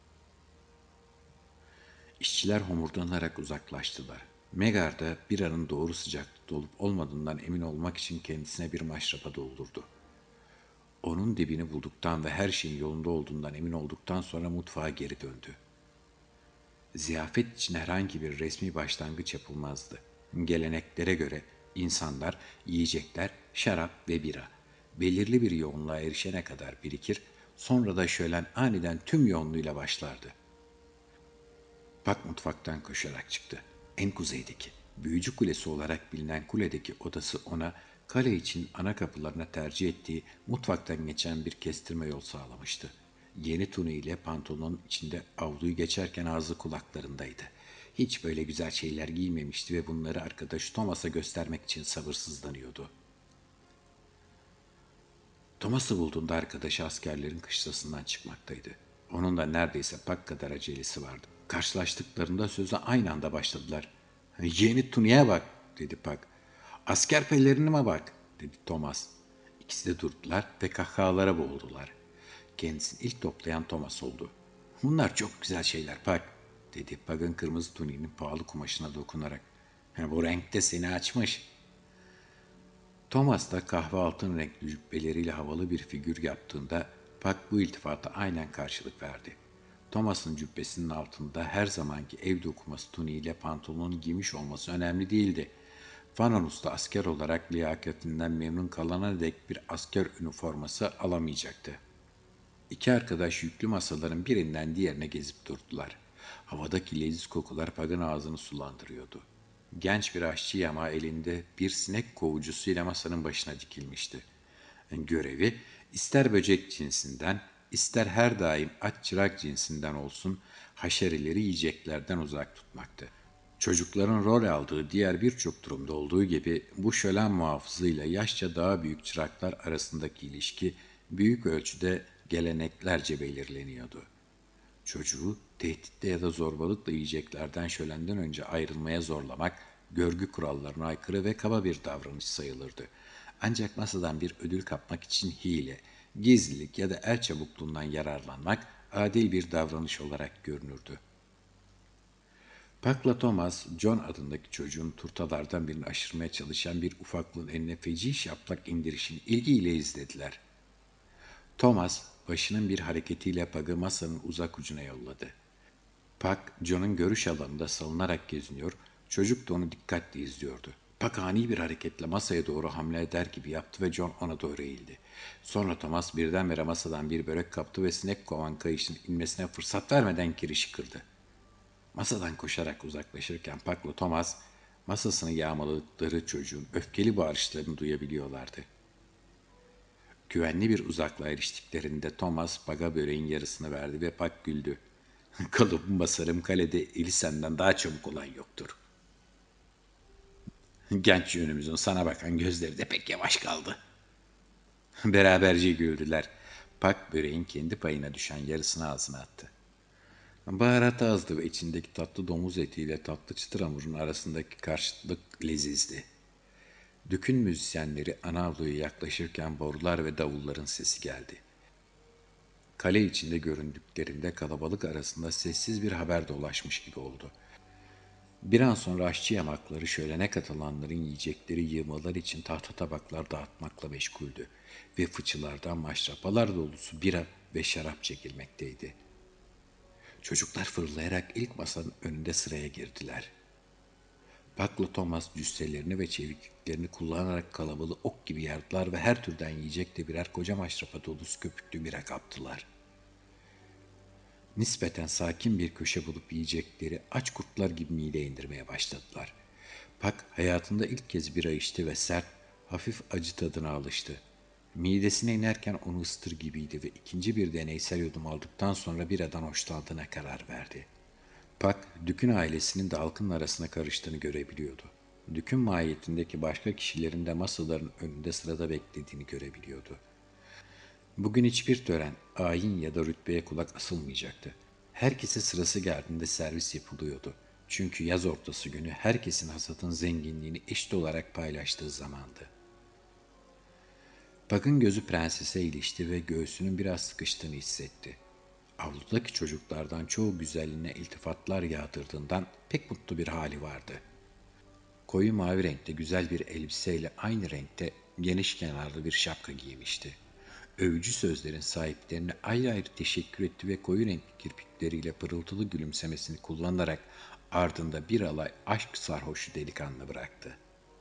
Speaker 2: İşçiler homurdanarak uzaklaştılar. Megar da biranın doğru sıcaklıkta olup olmadığından emin olmak için kendisine bir maşrapa doldurdu. Onun dibini bulduktan ve her şeyin yolunda olduğundan emin olduktan sonra mutfağa geri döndü. Ziyafet için herhangi bir resmi başlangıç yapılmazdı. Geleneklere göre insanlar yiyecekler, şarap ve bira belirli bir yoğunluğa erişene kadar birikir, sonra da şölen aniden tüm yoğunluğuyla başlardı. Pak mutfaktan koşarak çıktı. En kuzeydeki, büyücü kulesi olarak bilinen kuledeki odası ona kale için ana kapılarına tercih ettiği mutfaktan geçen bir kestirme yol sağlamıştı. Yeni tunu ile pantolonun içinde avluyu geçerken ağzı kulaklarındaydı. Hiç böyle güzel şeyler giymemişti ve bunları arkadaşı Thomas'a göstermek için sabırsızlanıyordu. Thomas'ı bulduğunda arkadaşı askerlerin kışlasından çıkmaktaydı. Onun da neredeyse Pak kadar acelesi vardı. Karşılaştıklarında söze aynı anda başladılar. "Yeni Tuni'ye bak," dedi Pak. "Asker pelerinime bak," dedi Thomas. İkisi de durdular ve kahkahalara boğuldular. Kendisini ilk toplayan Thomas oldu. "Bunlar çok güzel şeyler Pak," dedi Pak'ın kırmızı tuniğinin pahalı kumaşına dokunarak. "Bu renkte seni açmış." Thomas da kahve altın renkli cübbeleriyle havalı bir figür yaptığında Puck bu iltifata aynen karşılık verdi. Thomas'ın cübbesinin altında her zamanki ev dokuması tuniğiyle pantolonun giymiş olması önemli değildi. Fanonus'ta asker olarak liyakatinden memnun kalana dek bir asker üniforması alamayacaktı. İki arkadaş yüklü masaların birinden diğerine gezip durdular. Havadaki leziz kokular Puck'ın ağzını sulandırıyordu. Genç bir aşçı yama elinde bir sinek kovucusuyla masanın başına dikilmişti. Görevi ister böcek cinsinden, ister her daim aç çırak cinsinden olsun haşereleri yiyeceklerden uzak tutmaktı. Çocukların rol aldığı diğer birçok durumda olduğu gibi bu şölen muhafızıyla yaşça daha büyük çıraklar arasındaki ilişki büyük ölçüde geleneklerce belirleniyordu. Çocuğu tehditle ya da zorbalıkla yiyeceklerden şölenden önce ayrılmaya zorlamak görgü kurallarına aykırı ve kaba bir davranış sayılırdı. Ancak masadan bir ödül kapmak için hile, gizlilik ya da el çabukluğundan yararlanmak adil bir davranış olarak görünürdü. Puck'la Thomas, John adındaki çocuğun turtalardan birini aşırmaya çalışan bir ufaklığın eline feci şaplak indirişini ilgiyle izlediler. Thomas, başının bir hareketiyle Puck'ı masanın uzak ucuna yolladı. Puck, John'un görüş alanında salınarak geziniyor, çocuk da onu dikkatle izliyordu. Puck ani bir hareketle masaya doğru hamle eder gibi yaptı ve John ona doğru eğildi. Sonra Thomas birdenbire masadan bir börek kaptı ve sinek kovan kayışın inmesine fırsat vermeden kirişi kırdı. Masadan koşarak uzaklaşırken Puck'la Thomas, masasını yağmaladıkları çocuğun öfkeli bağırışlarını duyabiliyorlardı. Güvenli bir uzaklığa eriştiklerinde Thomas Puck'a böreğin yarısını verdi ve Puck güldü. "Kalıbım basarım kalede eli senden daha çabuk olan yoktur." Genç yönümüzün sana bakan gözleri de pek yavaş kaldı. Beraberce güldüler. Pak böreğin kendi payına düşen yarısını ağzına attı. Baharat azdı ve içindeki tatlı domuz etiyle tatlı çıtır hamurun arasındaki karşıtlık lezizdi. Dük'ün müzisyenleri ana avluya yaklaşırken borular ve davulların sesi geldi. Kale içinde göründüklerinde kalabalık arasında sessiz bir haber dolaşmış gibi oldu. Bir an sonra aşçı yamakları şölene katılanların yiyecekleri yığmalar için tahta tabaklar dağıtmakla meşguldü ve fıçılardan maşrapalar dolusu bira ve şarap çekilmekteydi. Çocuklar fırlayarak ilk masanın önünde sıraya girdiler. Buck'la Thomas cüsselerini ve çevikliklerini kullanarak kalabalığı ok gibi yardılar ve her türden yiyecekle birer koca maşrapa dolusu köpüklü bira kaptılar. Nispeten sakin bir köşe bulup yiyecekleri aç kurtlar gibi mideye indirmeye başladılar. Buck hayatında ilk kez bira içti ve sert, hafif acı tadına alıştı. Midesine inerken onu ısıtır gibiydi ve ikinci bir deneysel yudum aldıktan sonra biradan hoşlandığına karar verdi. Puck, Dük'ün ailesinin de halkın arasına karıştığını görebiliyordu. Dük'ün mahiyetindeki başka kişilerin de masaların önünde sırada beklediğini görebiliyordu. Bugün hiçbir tören, ayin ya da rütbeye kulak asılmayacaktı. Herkese sırası geldiğinde servis yapılıyordu. Çünkü yaz ortası günü herkesin hasatın zenginliğini eşit olarak paylaştığı zamandı. Puck'ın gözü prensese ilişti ve göğsünün biraz sıkıştığını hissetti. Avludaki çocuklardan çoğu güzelliğine iltifatlar yağdırdığından pek mutlu bir hali vardı. Koyu mavi renkte güzel bir elbiseyle aynı renkte geniş kenarlı bir şapka giymişti. Övücü sözlerin sahiplerine ayrı ayrı teşekkür etti ve koyu renkli kirpikleriyle pırıltılı gülümsemesini kullanarak ardında bir alay aşk sarhoşu delikanlı bıraktı.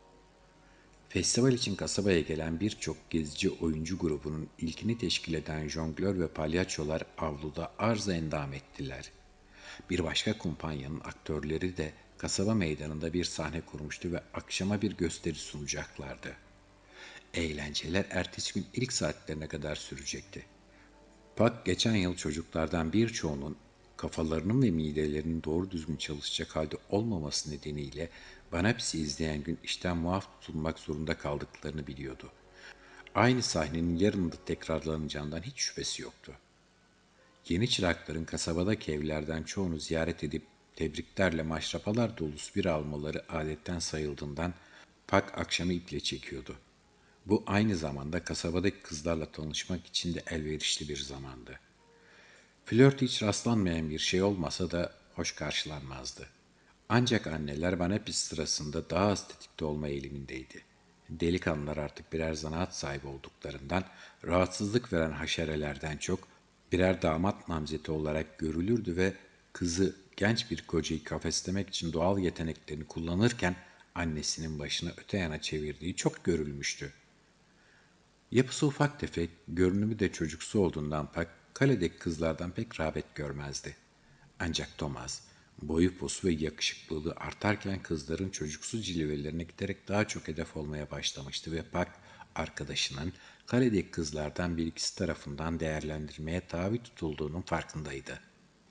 Speaker 2: Festival için kasabaya gelen birçok gezici oyuncu grubunun ilkini teşkil eden jonglör ve palyaçolar avluda arıza endam ettiler. Bir başka kumpanyanın aktörleri de kasaba meydanında bir sahne kurmuştu ve akşama bir gösteri sunacaklardı. Eğlenceler ertesi gün ilk saatlerine kadar sürecekti. Puck geçen yıl çocuklardan birçoğunun kafalarının ve midelerinin doğru düzgün çalışacak halde olmaması nedeniyle Banaps'i izleyen gün işten muaf tutulmak zorunda kaldıklarını biliyordu. Aynı sahnenin yarın da tekrarlanacağından hiç şüphesi yoktu. Yeni çırakların kasabadaki evlerden çoğunu ziyaret edip tebriklerle maşrapalar dolusu bir almaları adetten sayıldığından Puck akşamı iple çekiyordu. Bu aynı zamanda kasabadaki kızlarla tanışmak için de elverişli bir zamandı. Flört hiç rastlanmayan bir şey olmasa da hoş karşılanmazdı. Ancak anneler Banapis sırasında daha az tetikte olma eğilimindeydi. Delikanlılar artık birer zanaat sahibi olduklarından rahatsızlık veren haşerelerden çok birer damat namzeti olarak görülürdü ve kızı genç bir kocayı kafeslemek için doğal yeteneklerini kullanırken annesinin başını öte yana çevirdiği çok görülmüştü. Yapısı ufak tefek, görünümü de çocuksu olduğundan Puck, kaledeki kızlardan pek rağbet görmezdi. Ancak Thomas, boyu posu ve yakışıklılığı artarken kızların çocuksu cilvelerine giderek daha çok hedef olmaya başlamıştı ve Puck, arkadaşının kaledeki kızlardan bir ikisi tarafından değerlendirmeye tabi tutulduğunun farkındaydı.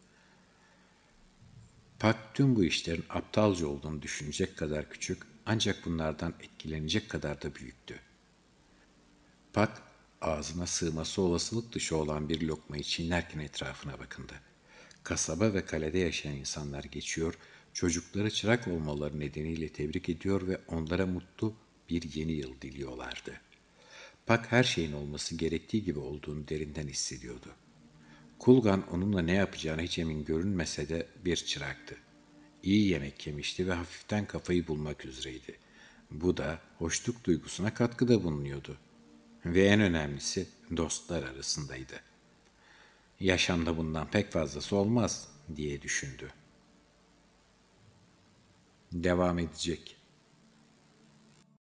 Speaker 2: Puck tüm bu işlerin aptalca olduğunu düşünecek kadar küçük, ancak bunlardan etkilenecek kadar da büyüktü. Puck, ağzına sığması olasılık dışı olan bir lokmayı çiğnerken etrafına bakındı. Kasaba ve kalede yaşayan insanlar geçiyor, çocukları çırak olmaları nedeniyle tebrik ediyor ve onlara mutlu bir yeni yıl diliyorlardı. Puck her şeyin olması gerektiği gibi olduğunu derinden hissediyordu. Kulgan onunla ne yapacağını hiç emin görünmese de bir çıraktı. İyi yemek yemişti ve hafiften kafayı bulmak üzereydi. Bu da hoşluk duygusuna katkıda bulunuyordu. Ve en önemlisi dostlar arasındaydı. Yaşamda bundan pek fazlası olmaz diye düşündü. Devam edecek.